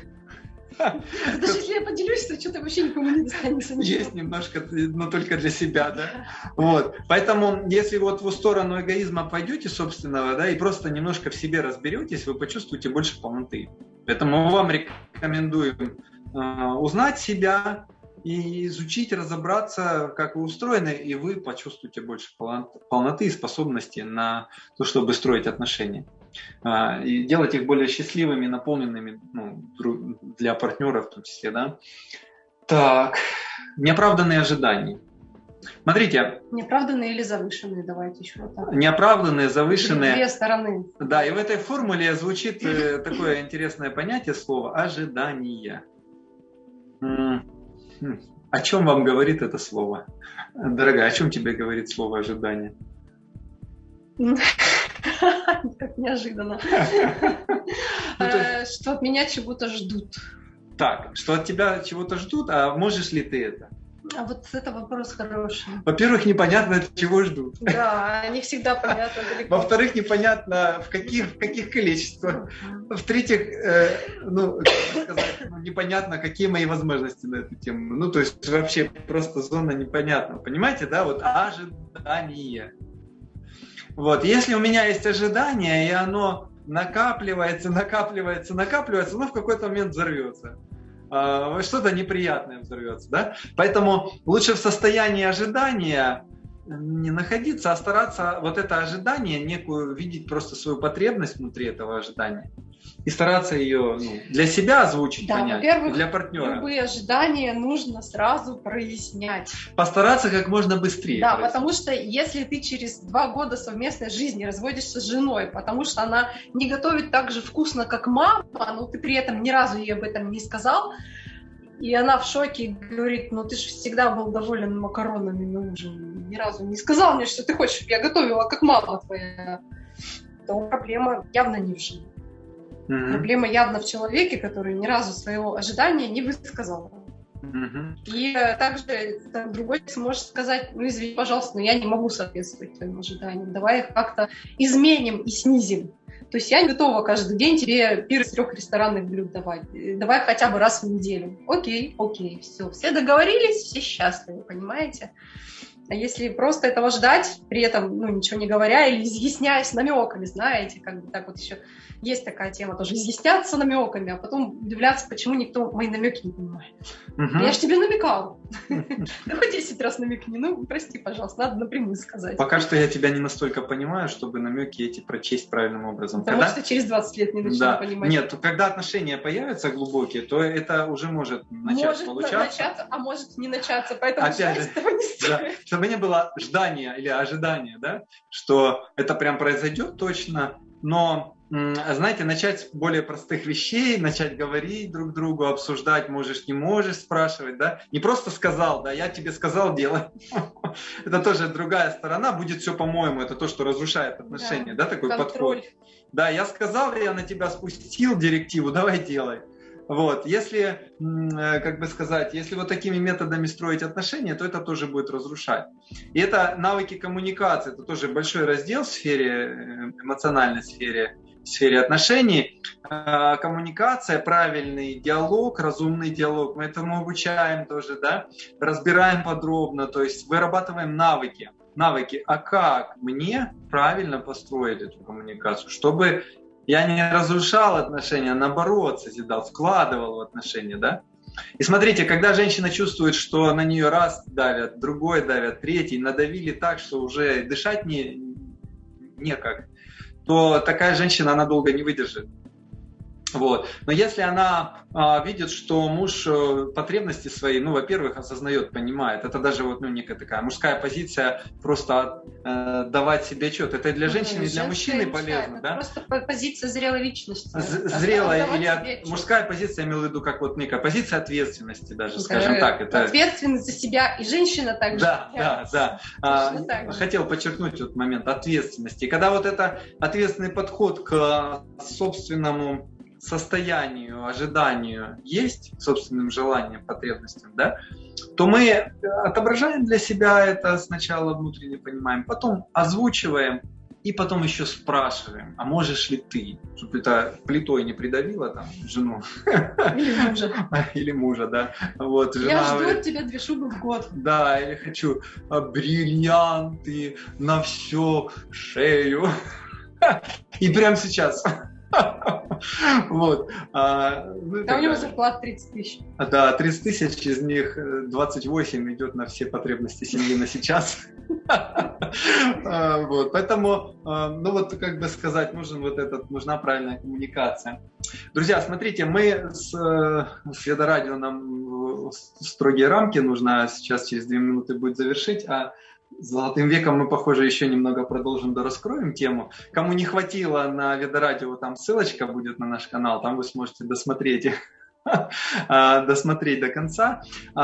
Даже если я поделюсь, то что-то вообще никому не достанется. Есть немножко, но только для себя, да. Вот. Поэтому, если вот в сторону эгоизма пойдете собственного, да, и просто немножко в себе разберетесь, вы почувствуете больше полноты. Поэтому мы вам рекомендуем э, узнать себя и изучить, разобраться, как вы устроены, и вы почувствуете больше полноты и способности на то, чтобы строить отношения. И делать их более счастливыми, наполненными, ну, для партнера в том числе, да. Так, неоправданные ожидания. Смотрите. Неоправданные или завышенные, давайте еще вот так. Неоправданные, завышенные. Две стороны. Да, и в этой формуле звучит такое интересное понятие, слово ожидания. О чем вам говорит это слово? Дорогая, о чем тебе говорит слово ожидание? Как неожиданно. Что от меня чего-то ждут. Так, что от тебя чего-то ждут, а можешь ли ты это? А вот это вопрос хороший. Во-первых, непонятно, чего ждут. Да, не всегда понятно далеко. Во-вторых, непонятно, в каких, в каких количествах. В-третьих, э, ну, сказать, ну, непонятно, какие мои возможности на эту тему. Ну, то есть вообще просто зона непонятна. Понимаете, да? Вот ожидание. Вот, если у меня есть ожидание, и оно накапливается, накапливается, накапливается, оно в какой-то момент взорвется. э, что-то неприятное взорвется, да? Поэтому лучше в состоянии ожидания не находиться, а стараться вот это ожидание, некую видеть просто свою потребность внутри этого ожидания и стараться ее ну, для себя озвучить, да, понять, во-первых, для партнера. Любые ожидания нужно сразу прояснять. Постараться как можно быстрее. Да, прояснить. потому что если ты через два года совместной жизни разводишься с женой, потому что она не готовит так же вкусно, как мама, но ты при этом ни разу ей об этом не сказал, и она в шоке и говорит, ну ты же всегда был доволен макаронами на ужин, ни разу не сказал мне, что ты хочешь, чтобы я готовила, как мама твоя, то проблема явно не в жене. Mm-hmm. Проблема явно в человеке, который ни разу своего ожидания не высказал. Mm-hmm. И также так, другой сможет сказать, ну извини, пожалуйста, но я не могу соответствовать твоим ожиданиям, давай их как-то изменим и снизим. То есть я не готова каждый день тебе пир из трех ресторанных блюд давать. Давай хотя бы раз в неделю. Окей, окей, все. Все договорились, все счастливы, понимаете? А если просто этого ждать, при этом ну, ничего не говоря или изъясняясь намеками, знаете, как бы так вот еще есть такая тема тоже, изъясняться намеками, а потом удивляться, почему никто мои намеки не понимает. Uh-huh. Я же тебе намекал. Да хоть десять раз намекни, ну прости, пожалуйста, надо напрямую сказать. Пока что я тебя не настолько понимаю, чтобы намеки эти прочесть правильным образом. Потому что через двадцать лет не начну понимать. Нет, когда отношения появятся глубокие, то это уже может начать получаться. Может начаться, а может не начаться, поэтому ждать этого не стоит. Чтобы не было ждания или ожидания, да, что это прям произойдет точно, но, знаете, начать с более простых вещей, начать говорить друг другу, обсуждать, можешь, не можешь, спрашивать, да, не просто сказал, да, я тебе сказал, делай. Это тоже другая сторона, будет все по-моему, это то, что разрушает отношения, да, такой подход. Да, я сказал, я на тебя спустил директиву, давай делай. Вот, если, как бы сказать, если вот такими методами строить отношения, то это тоже будет разрушать. И это навыки коммуникации, это тоже большой раздел в сфере, эмоциональной сфере, в сфере отношений. Коммуникация, правильный диалог, разумный диалог, мы этому обучаем тоже, да, разбираем подробно, то есть вырабатываем навыки. Навыки, а как мне правильно построить эту коммуникацию, чтобы я не разрушал отношения, а наоборот, созидал, вкладывал в отношения, да? И смотрите, когда женщина чувствует, что на нее раз давят, другой давят, третий, надавили так, что уже дышать не, некак, то такая женщина, она долго не выдержит. Вот. Но если она а, видит, что муж потребности свои, ну, во-первых, осознает, понимает, это даже вот, ну, некая такая мужская позиция, просто э, давать себе отчет. Это для женщины, и для мужчины полезно. Это да? просто позиция зрелой личности. Зрелая или от, мужская позиция, я имел в виду, как вот некая позиция ответственности даже, это скажем так. Это... Ответственность за себя, и женщина также. Да, да, да. А, хотел подчеркнуть вот момент ответственности. И когда вот это ответственный подход к собственному состоянию, ожиданию есть, собственным желанием, потребностям, да, то мы отображаем для себя это, сначала внутренне понимаем, потом озвучиваем и потом еще спрашиваем, а можешь ли ты, чтобы это плитой не придавило там жену или мужа, или мужа, да, вот. Жена я жду говорит, от тебя две шубы в год. Да, или хочу бриллианты на всю шею и прямо сейчас. Вот. А, ну, да, у него зарплата тридцать тысяч. Да, тридцать тысяч, из них двадцать восемь идет на все потребности семьи на сейчас. Вот. Поэтому, ну вот, как бы сказать, нужен вот этот, нужна правильная коммуникация. Друзья, смотрите, мы с, с Ведорадио, нам строгие рамки нужно сейчас через две минуты будет завершить, а Золотым веком мы, похоже, еще немного продолжим, да раскроем тему. Кому не хватило на Ведорадио, там ссылочка будет на наш канал, там вы сможете досмотреть, досмотреть до конца.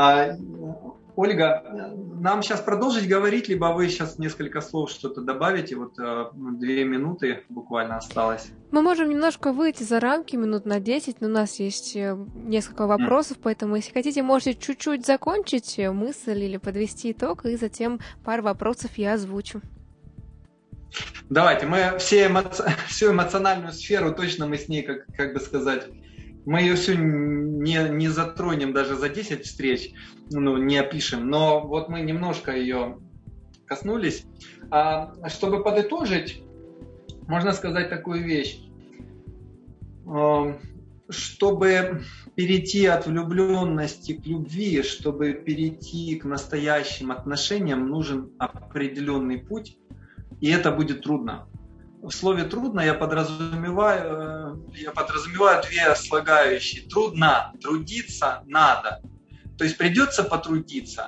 Ольга, нам сейчас продолжить говорить, либо вы сейчас несколько слов что-то добавите, вот две минуты буквально осталось. Мы можем немножко выйти за рамки, минут на десять, но у нас есть несколько вопросов, поэтому, если хотите, можете чуть-чуть закончить мысль или подвести итог, и затем пару вопросов я озвучу. Давайте, мы все эмоци... всю эмоциональную сферу, точно мы с ней, как, как бы сказать, мы ее всю не, не затронем даже за десять встреч, ну, не опишем, но вот мы немножко ее коснулись. А, чтобы подытожить, можно сказать такую вещь. чтобы перейти от влюбленности к любви, чтобы перейти к настоящим отношениям, нужен определенный путь, и это будет трудно. В слове «трудно» я подразумеваю, я подразумеваю две слагающие. Трудно, трудиться надо. То есть придется потрудиться.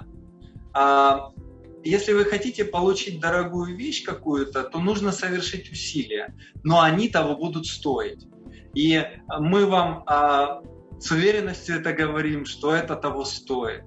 Если вы хотите получить дорогую вещь какую-то, то нужно совершить усилия, но они того будут стоить. И мы вам а, с уверенностью это говорим, что это того стоит.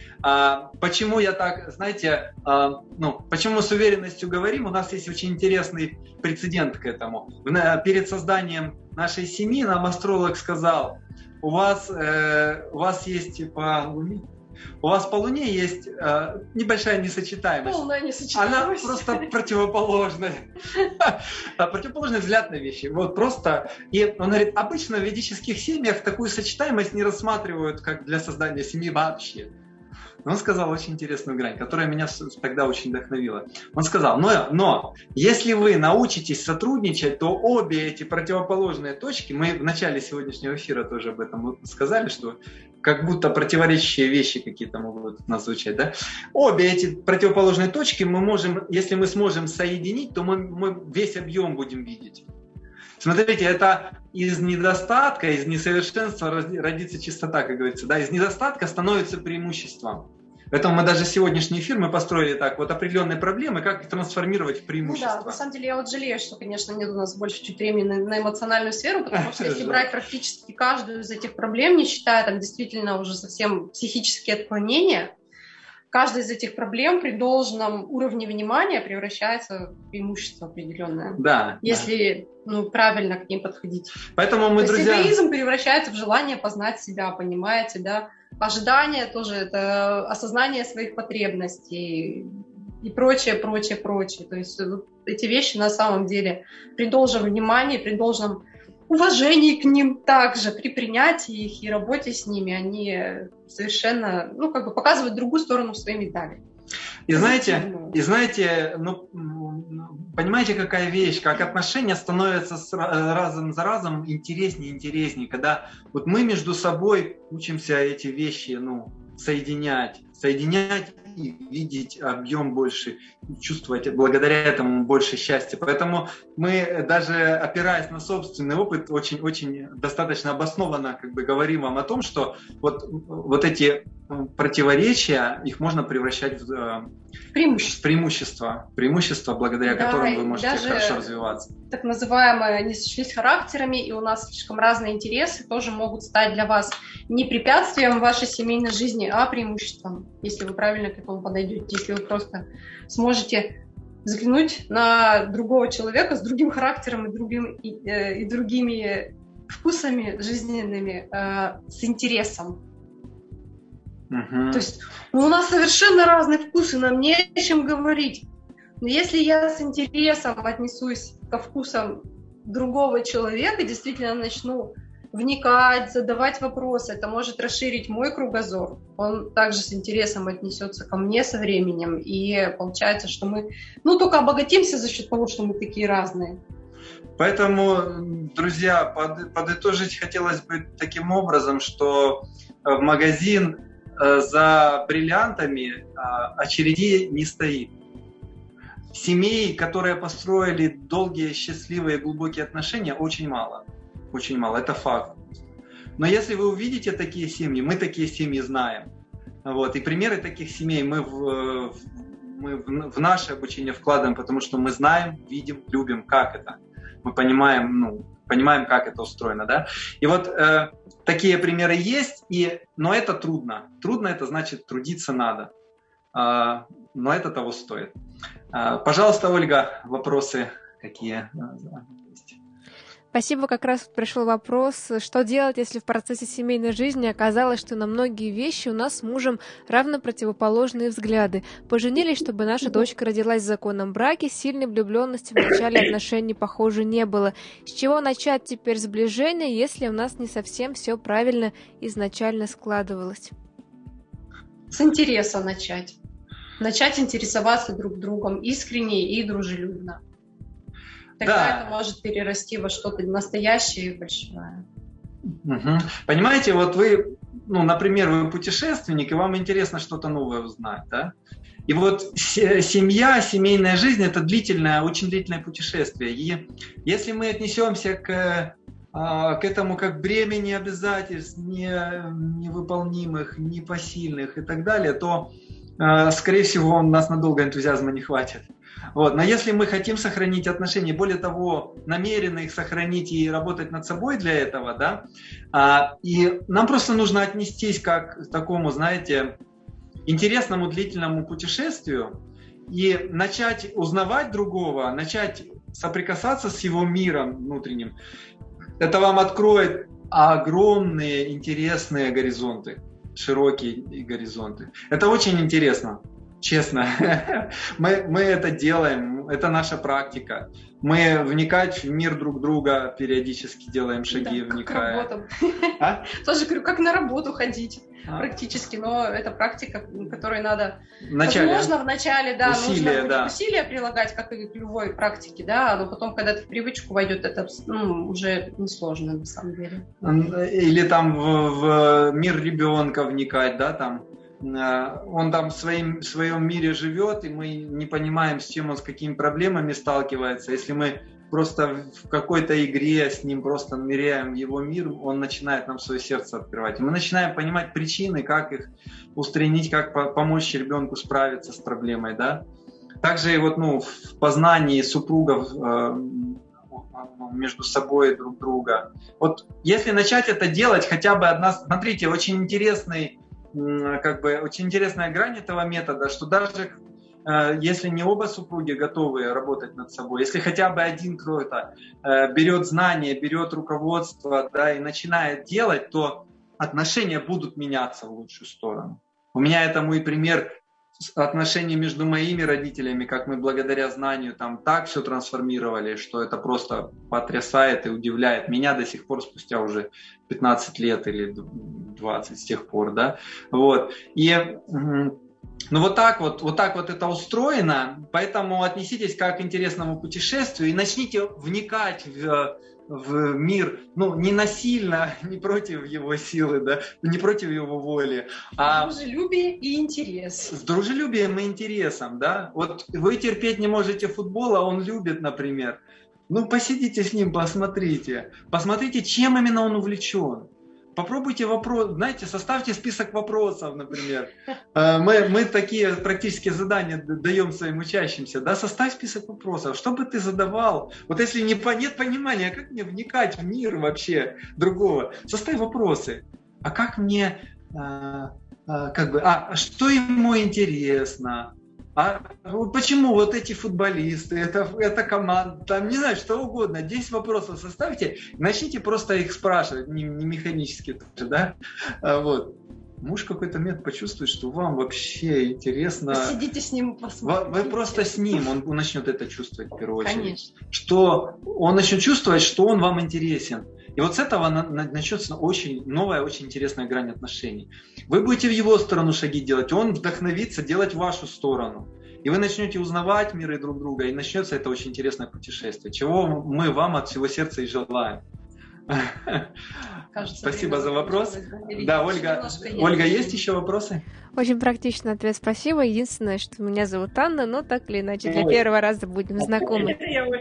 А, почему я так, знаете, а, ну, почему с уверенностью говорим? У нас есть очень интересный прецедент к этому. Перед созданием нашей семьи нам астролог сказал: у вас, э, у вас есть по Луне, у вас по Луне есть э, небольшая несочетаемость. Полная несочетаемость. Она просто противоположная. Противоположный взгляд на вещи. Вот просто. И он говорит, обычно в ведических семьях такую сочетаемость не рассматривают как для создания семьи вообще. Он сказал очень интересную грань, которая меня тогда очень вдохновила. Он сказал, но, но если вы научитесь сотрудничать, то обе эти противоположные точки, мы в начале сегодняшнего эфира тоже об этом сказали, что как будто противоречащие вещи какие-то могут нас звучать, да? Обе эти противоположные точки мы можем, если мы сможем соединить, то мы, мы весь объем будем видеть. Смотрите, это из недостатка, из несовершенства родится чистота, как говорится. Да? Из недостатка становится преимуществом. Поэтому мы даже сегодняшний эфир мы построили так, вот определенные проблемы, как их трансформировать в преимущество. Ну да, на самом деле я вот жалею, что, конечно, нет у нас больше чуть времени на, на эмоциональную сферу, потому что если брать практически каждую из этих проблем, не считая там действительно уже совсем психические отклонения, каждая из этих проблем при должном уровне внимания превращается в преимущество определенное. Да. Если да. Ну, правильно к ним подходить. Поэтому мы, То друзья... есть эгоизм превращается в желание познать себя, понимаете, да? Ожидание тоже это осознание своих потребностей и прочее, прочее, прочее. То есть вот эти вещи на самом деле при должном внимании, при должном уважении к ним также, при принятии их и работе с ними, они совершенно, ну, как бы показывают другую сторону своей медали. И знаете, и знаете, ну, понимаете, какая вещь, как отношения становятся с, разом за разом интереснее и интереснее, когда вот мы между собой учимся эти вещи, ну, соединять, соединять и видеть объем больше, чувствовать благодаря этому больше счастья. Поэтому мы, даже опираясь на собственный опыт, очень-очень достаточно обоснованно как бы говорим вам о том, что вот, вот эти противоречия, их можно превращать в преимущество, преимущество, преимущество благодаря да, которым вы можете хорошо развиваться. Так называемые не сошлись характерами, и у нас слишком разные интересы, тоже могут стать для вас не препятствием в вашей семейной жизни, а преимуществом, если вы правильно к этому подойдете, если вы просто сможете взглянуть на другого человека с другим характером и, другим, и, и другими вкусами жизненными, э, с интересом. Uh-huh. То есть ну, у нас совершенно разные вкусы, нам не о чем говорить. Но если я с интересом отнесусь ко вкусам другого человека, действительно начну вникать, задавать вопросы, это может расширить мой кругозор. Он также с интересом отнесется ко мне со временем. И получается, что мы ну, только обогатимся за счет того, что мы такие разные. Поэтому, друзья, под, подытожить хотелось бы таким образом, что в магазин за бриллиантами очередей не стоит. Семей, которые построили долгие, счастливые, глубокие отношения, очень мало. Очень мало, это факт. Но если вы увидите такие семьи, мы такие семьи знаем. Вот, и примеры таких семей мы в, мы в наше обучение вкладываем, потому что мы знаем, видим, любим, как это. Мы понимаем, ну, понимаем, как это устроено. Да? И вот э, такие примеры есть, и, но это трудно. Трудно это значит трудиться надо. А, но это того стоит. А, пожалуйста, Ольга, вопросы какие есть? Спасибо. Как раз пришел вопрос, что делать, если в процессе семейной жизни оказалось, что на многие вещи у нас с мужем равно противоположные взгляды. Поженились, чтобы наша дочка родилась в законном браке, сильной влюбленности в начале отношений, похоже, не было. С чего начать теперь сближение, если у нас не совсем все правильно изначально складывалось? С интереса начать. Начать интересоваться друг другом искренне и дружелюбно. Тогда да. Это может перерасти во что-то настоящее и большое. Угу. Понимаете, вот вы, ну, например, вы путешественник, и вам интересно что-то новое узнать, да? И вот семья, семейная жизнь – это длительное, очень длительное путешествие. И если мы отнесемся к, к этому как бремени обязательств, не, невыполнимых, непосильных и так далее, то, скорее всего, у нас надолго энтузиазма не хватит. Вот. Но если мы хотим сохранить отношения, более того, намерены их сохранить и работать над собой для этого, да, а, и нам просто нужно отнестись как к такому, знаете, интересному длительному путешествию и начать узнавать другого, начать соприкасаться с его миром внутренним. Это вам откроет огромные интересные горизонты, широкие горизонты. Это очень интересно. Честно, мы, мы это делаем, это наша практика. Мы вникать в мир друг друга периодически делаем шаги, да, вникая. Как а? Тоже говорю, как на работу ходить а? Практически, но это практика, которой надо, вначале, возможно, вначале, да, усилия, нужно да. усилия прилагать, как и к любой практике, да, но потом, когда ты в привычку войдет, это ну, уже несложно на самом деле. Или там в, в мир ребенка вникать, да, там. Он там в своем, в своем мире живет, и мы не понимаем, с чем он, с какими проблемами сталкивается. Если мы просто в какой-то игре с ним просто ныряем в его мир, он начинает нам свое сердце открывать. И мы начинаем понимать причины, как их устранить, как помочь ребенку справиться с проблемой. Да? Также вот, ну, в познании супругов между собой друг друга. Вот если начать это делать, хотя бы одна... Смотрите, очень интересный как бы очень интересная грань этого метода, что даже э, если не оба супруги готовы работать над собой, если хотя бы один кто-то э, берет знания, берет руководство, да, и начинает делать, то отношения будут меняться в лучшую сторону. У меня это мой пример отношений между моими родителями, как мы благодаря знанию там так все трансформировали, что это просто потрясает и удивляет меня до сих пор, спустя уже пятнадцать лет или двадцать с тех пор, да, вот, и, ну, вот так вот, вот так вот это устроено, поэтому отнеситесь как к интересному путешествию и начните вникать в, в мир, ну, не насильно, не против его силы, да, не против его воли, а дружелюбие и интерес. С дружелюбием и интересом, да, вот вы терпеть не можете футбол, а он любит, например. Ну, посидите с ним, посмотрите. Посмотрите, чем именно он увлечен. Попробуйте вопрос, знаете, составьте список вопросов, например. Мы, мы такие практические задания даем своим учащимся. Да? Составь список вопросов. Что бы ты задавал? Вот если не, нет понимания, как мне вникать в мир вообще другого? Составь вопросы. А как мне, а, а, как бы, а что ему интересно? А почему вот эти футболисты, это, это команда, там, не знаю, что угодно, десять вопросов составьте, начните просто их спрашивать, не, не механически тоже, да, а, вот. Муж какой-то момент почувствует, что вам вообще интересно. Посидите с ним, посмотрите. Вы, вы просто с ним, он, он начнет это чувствовать в первую очередь. Конечно. Что он начнет чувствовать, что он вам интересен. И вот с этого начнется очень новая, очень интересная грань отношений. Вы будете в его сторону шаги делать, он вдохновится делать в вашу сторону. И вы начнете узнавать миры друг друга, и начнется это очень интересное путешествие, чего мы вам от всего сердца и желаем. Кажется, спасибо за вопрос. Да, Ольга, Ольга, есть еще вопросы? Очень практичный ответ, спасибо. Единственное, что меня зовут Анна, но так или иначе для Ой. первого раза будем знакомы.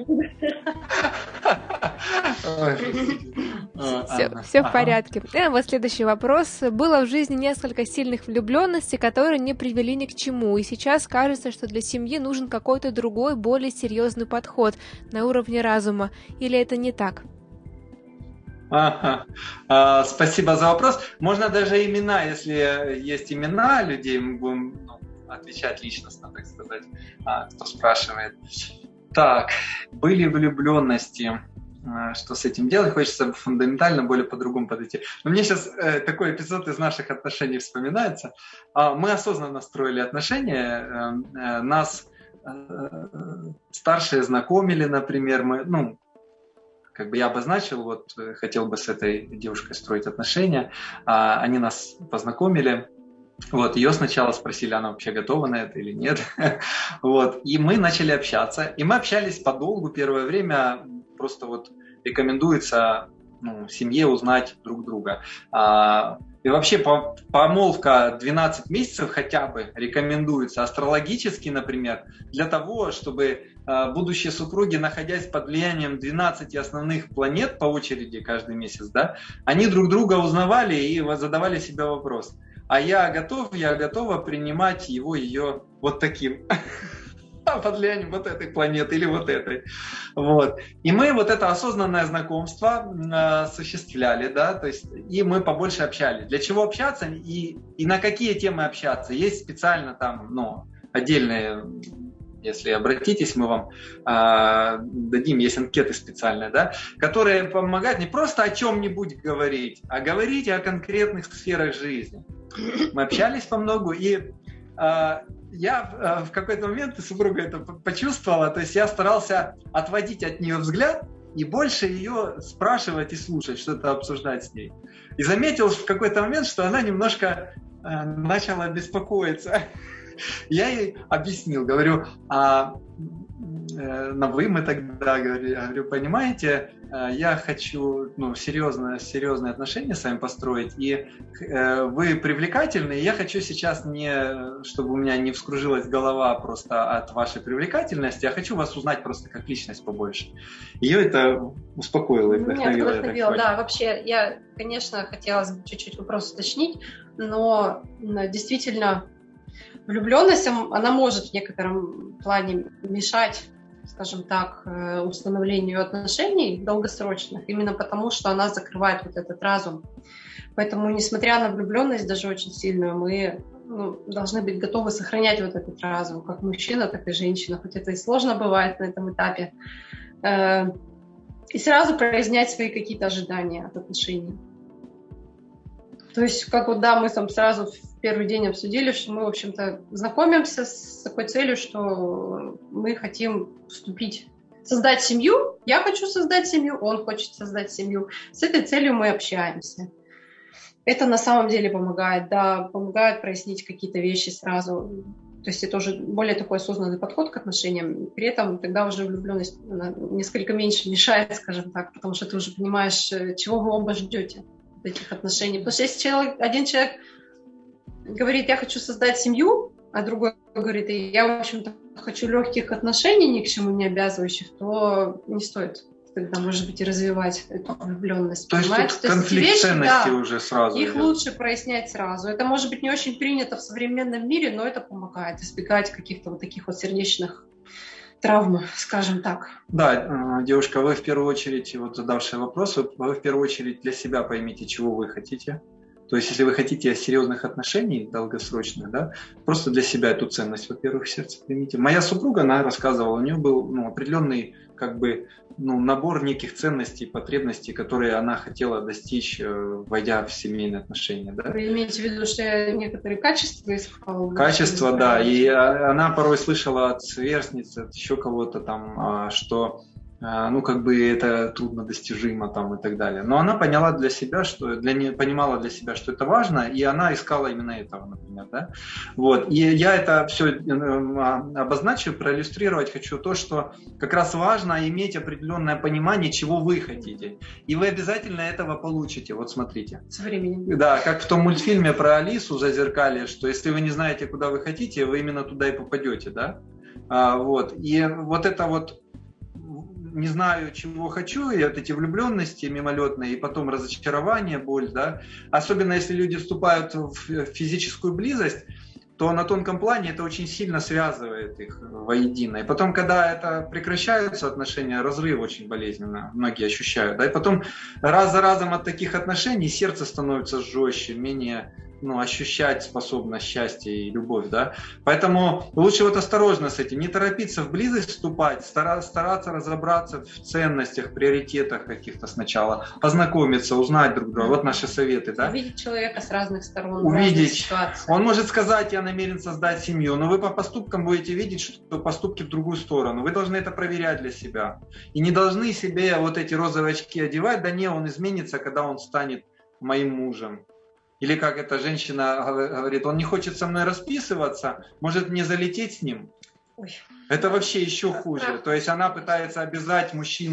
Все, все в порядке. А вот следующий вопрос. Было в жизни несколько сильных влюбленностей, которые не привели ни к чему, и сейчас кажется, что для семьи нужен какой-то другой, более серьезный подход на уровне разума. Или это не так? Ага. А, спасибо за вопрос. Можно даже имена, если есть имена людей, мы будем ну, отвечать личностно, так сказать, а, кто спрашивает. Так, были влюбленности. Что с этим делать? Хочется фундаментально более по-другому подойти. Но мне сейчас э, такой эпизод из наших отношений вспоминается. А, мы осознанно строили отношения. Э, э, нас э, старшие знакомили, например, мы, ну, как бы я обозначил, вот хотел бы с этой девушкой строить отношения, а, они нас познакомили, вот, ее сначала спросили, она вообще готова на это или нет, вот, и мы начали общаться, и мы общались подолгу, первое время просто вот рекомендуется ну, в семье узнать друг друга. И вообще помолвка двенадцать месяцев хотя бы рекомендуется астрологически, например, для того, чтобы будущие супруги, находясь под влиянием двенадцати основных планет по очереди каждый месяц, да, они друг друга узнавали и задавали себе вопрос: а я готов, я готова принимать его, ее вот таким, под влиянием вот этой планеты или вот этой. Вот. И мы вот это осознанное знакомство э, осуществляли, да, то есть, и мы побольше общались. Для чего общаться и, и на какие темы общаться? Есть специально там, ну, отдельные, если обратитесь, мы вам э, дадим, есть анкеты специальные, да, которые помогают не просто о чем-нибудь говорить, а говорить о конкретных сферах жизни. Мы общались по многу, и э, я в какой-то момент, супруга это почувствовала, то есть я старался отводить от нее взгляд и больше ее спрашивать и слушать, что-то обсуждать с ней. И заметил в какой-то момент, что она немножко э, начала беспокоиться. Я ей объяснил, говорю, а э, на вы мы тогда, говорю, я говорю, понимаете, э, я хочу ну, серьезное, серьезные отношения с вами построить, и э, вы привлекательны, и я хочу сейчас, не, чтобы у меня не вскружилась голова просто от вашей привлекательности, я хочу вас узнать просто как личность побольше. Ее это успокоило и вдохновило. Нет, вдохновило, да, вообще, я, конечно, хотела чуть-чуть вопрос уточнить, но действительно влюбленность, она может в некотором плане мешать, скажем так, установлению отношений долгосрочных, именно потому, что она закрывает вот этот разум. Поэтому, несмотря на влюбленность, даже очень сильную, мы ну, должны быть готовы сохранять вот этот разум, как мужчина, так и женщина, хоть это и сложно бывает на этом этапе, и сразу прояснять свои какие-то ожидания от отношений. То есть, как вот, да, мы там сразу в первый день обсудили, что мы, в общем-то, знакомимся с такой целью, что мы хотим вступить, создать семью. Я хочу создать семью, он хочет создать семью. С этой целью мы общаемся. Это на самом деле помогает, да, помогает прояснить какие-то вещи сразу. То есть это уже более такой осознанный подход к отношениям. При этом тогда уже влюбленность несколько меньше мешает, скажем так, потому что ты уже понимаешь, чего вы оба ждете этих отношений. Потому что если человек, один человек говорит, я хочу создать семью, а другой говорит, я, в общем-то, хочу легких отношений, ни к чему не обязывающих, то не стоит тогда, может быть, и развивать эту влюбленность. То есть тут конфликт вещи, ценностей да, уже сразу их идет. Лучше прояснять сразу. Это, может быть, не очень принято в современном мире, но это помогает избегать каких-то вот таких вот сердечных травм, скажем так. Да, девушка, вы в первую очередь, вот задавшие вопрос, вы в первую очередь для себя поймите, чего вы хотите. То есть, если вы хотите серьезных отношений, долгосрочных, да, просто для себя эту ценность, во-первых, в сердце примите. Моя супруга, она рассказывала, у нее был ну, определенный как бы, ну, набор неких ценностей, потребностей, которые она хотела достичь, войдя в семейные отношения. Да? Вы имеете в виду, что я некоторые качества искала? Качества, да. И она порой слышала от сверстниц, от еще кого-то там, что ну, как бы это трудно достижимо там и так далее. Но она поняла для себя, что для не, понимала для себя, что это важно, и она искала именно этого, например, да. Вот. И я это все обозначу, проиллюстрировать хочу то, что как раз важно иметь определенное понимание, чего вы хотите. И вы обязательно этого получите. Вот смотрите. Со временем. Да, как в том мультфильме про Алису «Зазеркалье», что если вы не знаете, куда вы хотите, вы именно туда и попадете, да. А, вот. И вот это вот не знаю, чего хочу, и вот эти влюбленности мимолетные, и потом разочарование, боль, да, особенно если люди вступают в физическую близость, то на тонком плане это очень сильно связывает их воедино. И потом, когда это прекращаются отношения, разрыв очень болезненно, многие ощущают, да, и потом раз за разом от таких отношений сердце становится жестче, менее ну, ощущать способность счастья и любовь, да. Поэтому лучше вот осторожно с этим, не торопиться в близость вступать, стараться разобраться в ценностях, приоритетах каких-то сначала, познакомиться, узнать друг друга. Вот наши советы, да. Увидеть человека с разных сторон. Увидеть. Он может сказать, я намерен создать семью, но вы по поступкам будете видеть, что поступки в другую сторону. Вы должны это проверять для себя. И не должны себе вот эти розовые очки одевать, да не, он изменится, когда он станет моим мужем. Или как эта женщина говорит, он не хочет со мной расписываться, может мне залететь с ним? Ой. Это вообще еще хуже. То есть она пытается обязать мужчину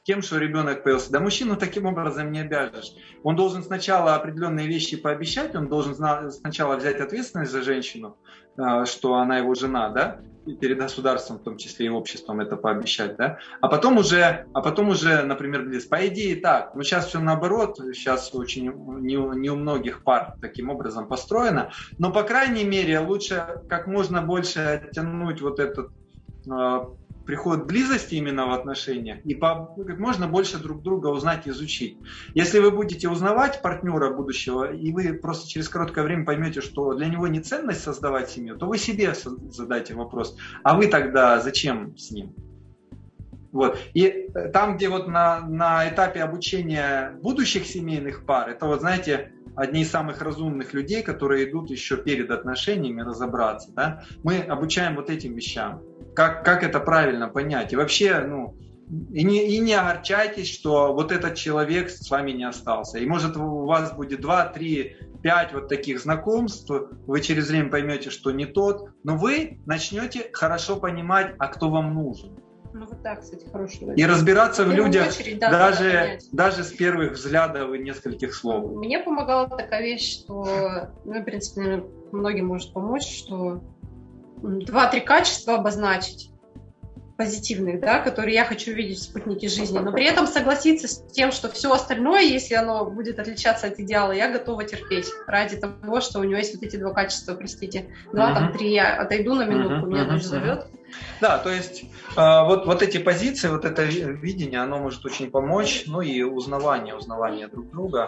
тем, что ребенок появился. Да мужчину таким образом не обяжешь. Он должен сначала определенные вещи пообещать, он должен сначала взять ответственность за женщину, что она его жена, да, и перед государством, в том числе и обществом, это пообещать, да, а потом уже, а потом уже, например, близ. По идее так, но сейчас все наоборот, сейчас очень не, не у многих пар таким образом построено, но по крайней мере лучше как можно больше оттянуть вот этот э, приход близости именно в отношениях и по, как можно больше друг друга узнать и изучить. Если вы будете узнавать партнера будущего, и вы просто через короткое время поймете, что для него не ценность создавать семью, то вы себе задайте вопрос, а вы тогда зачем с ним? Вот. И там, где вот на, на этапе обучения будущих семейных пар, это вот, знаете, одни из самых разумных людей, которые идут еще перед отношениями разобраться, да, мы обучаем вот этим вещам. Как, как это правильно понять? И вообще, ну, и не, и не огорчайтесь, что вот этот человек с вами не остался. И может у вас будет два, три, пять вот таких знакомств, вы через время поймете, что не тот, но вы начнете хорошо понимать, а кто вам нужен. Ну вот так, кстати, хороший вариант. И разбираться в, в людях очередь, да, даже, даже с первых взглядов и нескольких слов. Мне помогала такая вещь, что, ну, в принципе, наверное, многим может помочь, что два-три качества обозначить позитивных, да, которые я хочу видеть в спутнике жизни, но при этом согласиться с тем, что все остальное, если оно будет отличаться от идеала, я готова терпеть ради того, что у него есть вот эти два качества, простите, два, uh-huh. там, три, я отойду на минутку, uh-huh. меня uh-huh. дочь зовет. Да, то есть э, вот, вот эти позиции, вот это видение, оно может очень помочь, ну и узнавание, узнавание друг друга.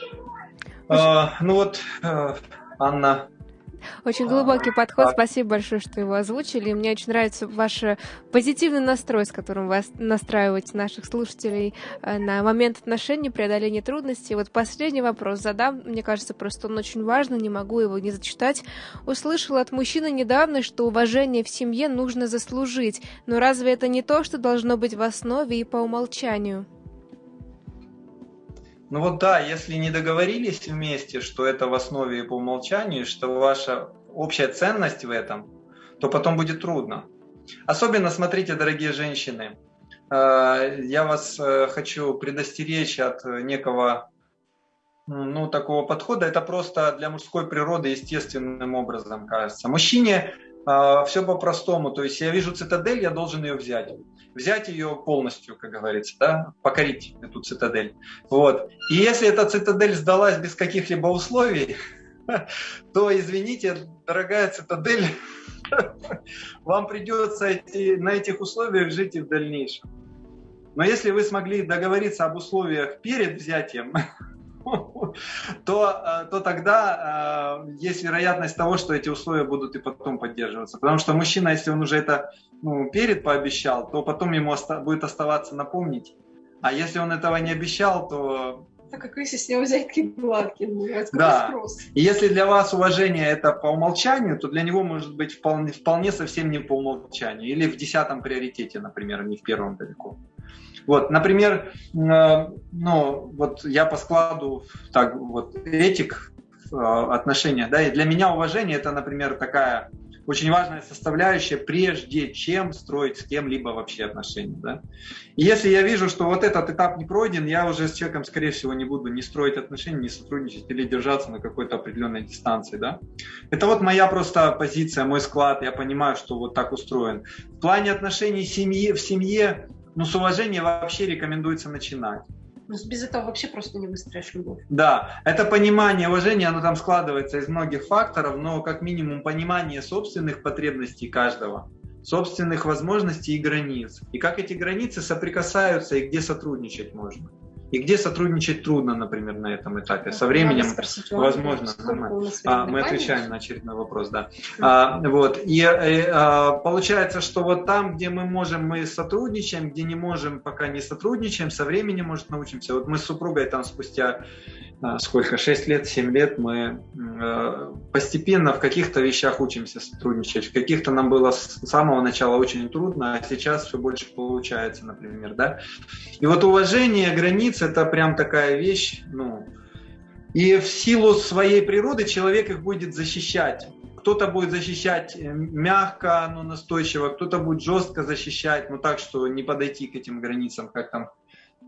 Э, ну вот, э, Анна. Очень глубокий подход, спасибо большое, что его озвучили. И мне очень нравится ваш позитивный настрой, с которым вы настраиваете наших слушателей на момент отношений, преодоления трудностей. Вот последний вопрос задам, мне кажется, просто он очень важный, не могу его не зачитать. Услышала от мужчины недавно, что уважение в семье нужно заслужить, но разве это не то, что должно быть в основе и по умолчанию? Ну вот да, если не договорились вместе, что это в основе и по умолчанию, что ваша общая ценность в этом, то потом будет трудно. Особенно, смотрите, дорогие женщины, я вас хочу предостеречь от некого, ну, такого подхода. Это просто для мужской природы естественным образом кажется. Мужчине все по-простому, то есть я вижу цитадель, я должен ее взять. Взять ее полностью, как говорится, да, покорить эту цитадель. Вот. И если эта цитадель сдалась без каких-либо условий, то, извините, дорогая цитадель, вам придется эти, на этих условиях жить и в дальнейшем. Но если вы смогли договориться об условиях перед взятием, то, то тогда э, есть вероятность того, что эти условия будут и потом поддерживаться. Потому что мужчина, если он уже это, ну, перед пообещал, то потом ему оста- будет оставаться напомнить. А если он этого не обещал, то... Так как если с него взять гладкий, да. Спрос. И если для вас уважение это по умолчанию, то для него может быть вполне, вполне совсем не по умолчанию. Или в десятом приоритете, например, не в первом далеко. Вот, например, э, ну, вот я по складу так, вот, этик э, отношения, да, и для меня уважение это, например, такая очень важная составляющая, прежде чем строить с кем-либо вообще отношения, да. И если я вижу, что вот этот этап не пройден, я уже с человеком, скорее всего, не буду ни строить отношения, ни сотрудничать или держаться на какой-то определенной дистанции, да. Это вот моя просто позиция, мой склад, я понимаю, что вот так устроен. В плане отношений семьи, в семье, ну, с уважения вообще рекомендуется начинать. Без этого вообще просто не выстроишь любовь. Да, это понимание, уважение, оно там складывается из многих факторов, но как минимум понимание собственных потребностей каждого, собственных возможностей и границ. И как эти границы соприкасаются и где сотрудничать можно. И где сотрудничать трудно, например, на этом этапе. Со временем, возможно, а, мы отвечаем на очередной вопрос, да. А, вот. И, и а, получается, что вот там, где мы можем, мы сотрудничаем, где не можем, пока не сотрудничаем, со временем, может, научимся. Вот мы с супругой там спустя а, сколько, шесть лет, семь лет, мы а, постепенно в каких-то вещах учимся сотрудничать, в каких-то нам было с самого начала очень трудно, а сейчас все больше получается, например, да. И вот уважение границ это прям такая вещь, ну, и в силу своей природы человек их будет защищать. Кто-то будет защищать мягко, но настойчиво, кто-то будет жестко защищать, но так, что не подойти к этим границам, как там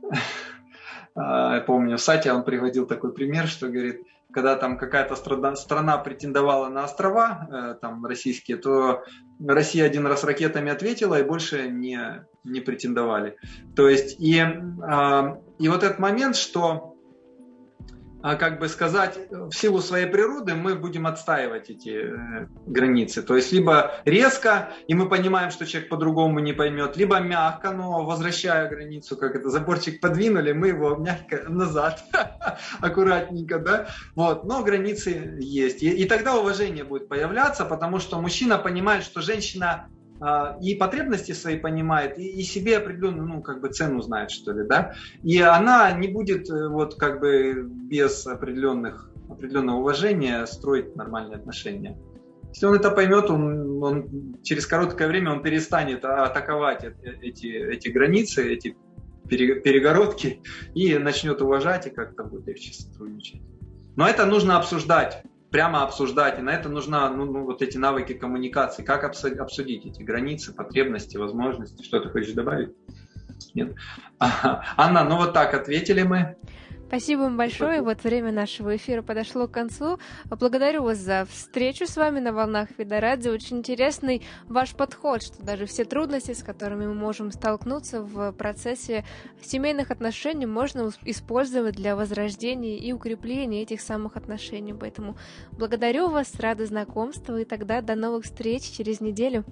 Я помню, Сатья, он приводил такой пример, что, говорит, когда там какая-то страна, страна претендовала на острова, там, российские, то Россия один раз ракетами ответила и больше не, не претендовали. То есть, и, и вот этот момент, что, как бы сказать, в силу своей природы мы будем отстаивать эти границы. То есть, либо резко, и мы понимаем, что человек по-другому не поймет, либо мягко, но возвращая границу, как это, заборчик подвинули, мы его мягко назад, аккуратненько, да. Вот, но границы есть. И, и тогда уважение будет появляться, потому что мужчина понимает, что женщина и потребности свои понимает, и, и себе определенную, ну, как бы цену знает, что ли, да, и она не будет вот как бы без определенных, определенного уважения строить нормальные отношения. Если он это поймет, он, он через короткое время он перестанет атаковать эти, эти границы, эти перегородки, и начнет уважать, и как-то будет легче сотрудничать. Но это нужно обсуждать. Прямо обсуждать, и на это нужны ну, ну, вот эти навыки коммуникации, как обсудить эти границы, потребности, возможности. Что ты хочешь добавить? Нет? Ага. Анна, ну вот так ответили мы. Спасибо вам большое. Вот время нашего эфира подошло к концу. Благодарю вас за встречу с вами на волнах Веда Радио. Очень интересный ваш подход, что даже все трудности, с которыми мы можем столкнуться в процессе семейных отношений, можно использовать для возрождения и укрепления этих самых отношений. Поэтому благодарю вас, рада знакомству, и тогда до новых встреч через неделю.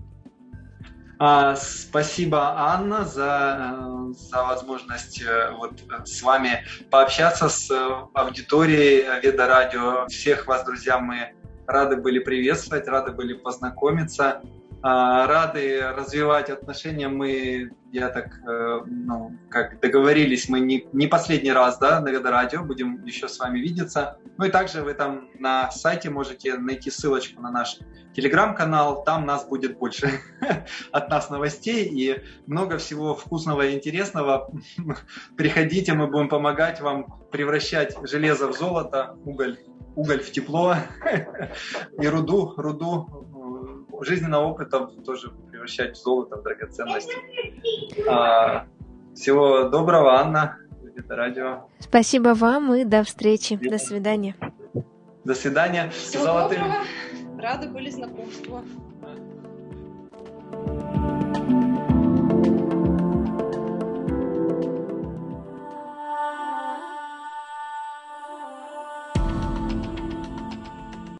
Спасибо, Анна, за, за возможность вот с вами пообщаться, с аудиторией Веда Радио. Всех вас, друзья, мы рады были приветствовать, рады были познакомиться, рады развивать отношения. Мы, я так, ну, как договорились, мы не, не последний раз, да, на Веда Радио, будем еще с вами видеться. Ну и также вы там на сайте можете найти ссылочку на наш телеграм-канал, там нас будет больше от нас новостей и много всего вкусного и интересного. Приходите, мы будем помогать вам превращать железо в золото, уголь, уголь в тепло и руду, руду жизненного опыта тоже превращать в золото, в драгоценности. Всего доброго, Анна. Это радио. Спасибо вам и до встречи. До свидания. До свидания. Всего доброго. Рады были знакомству.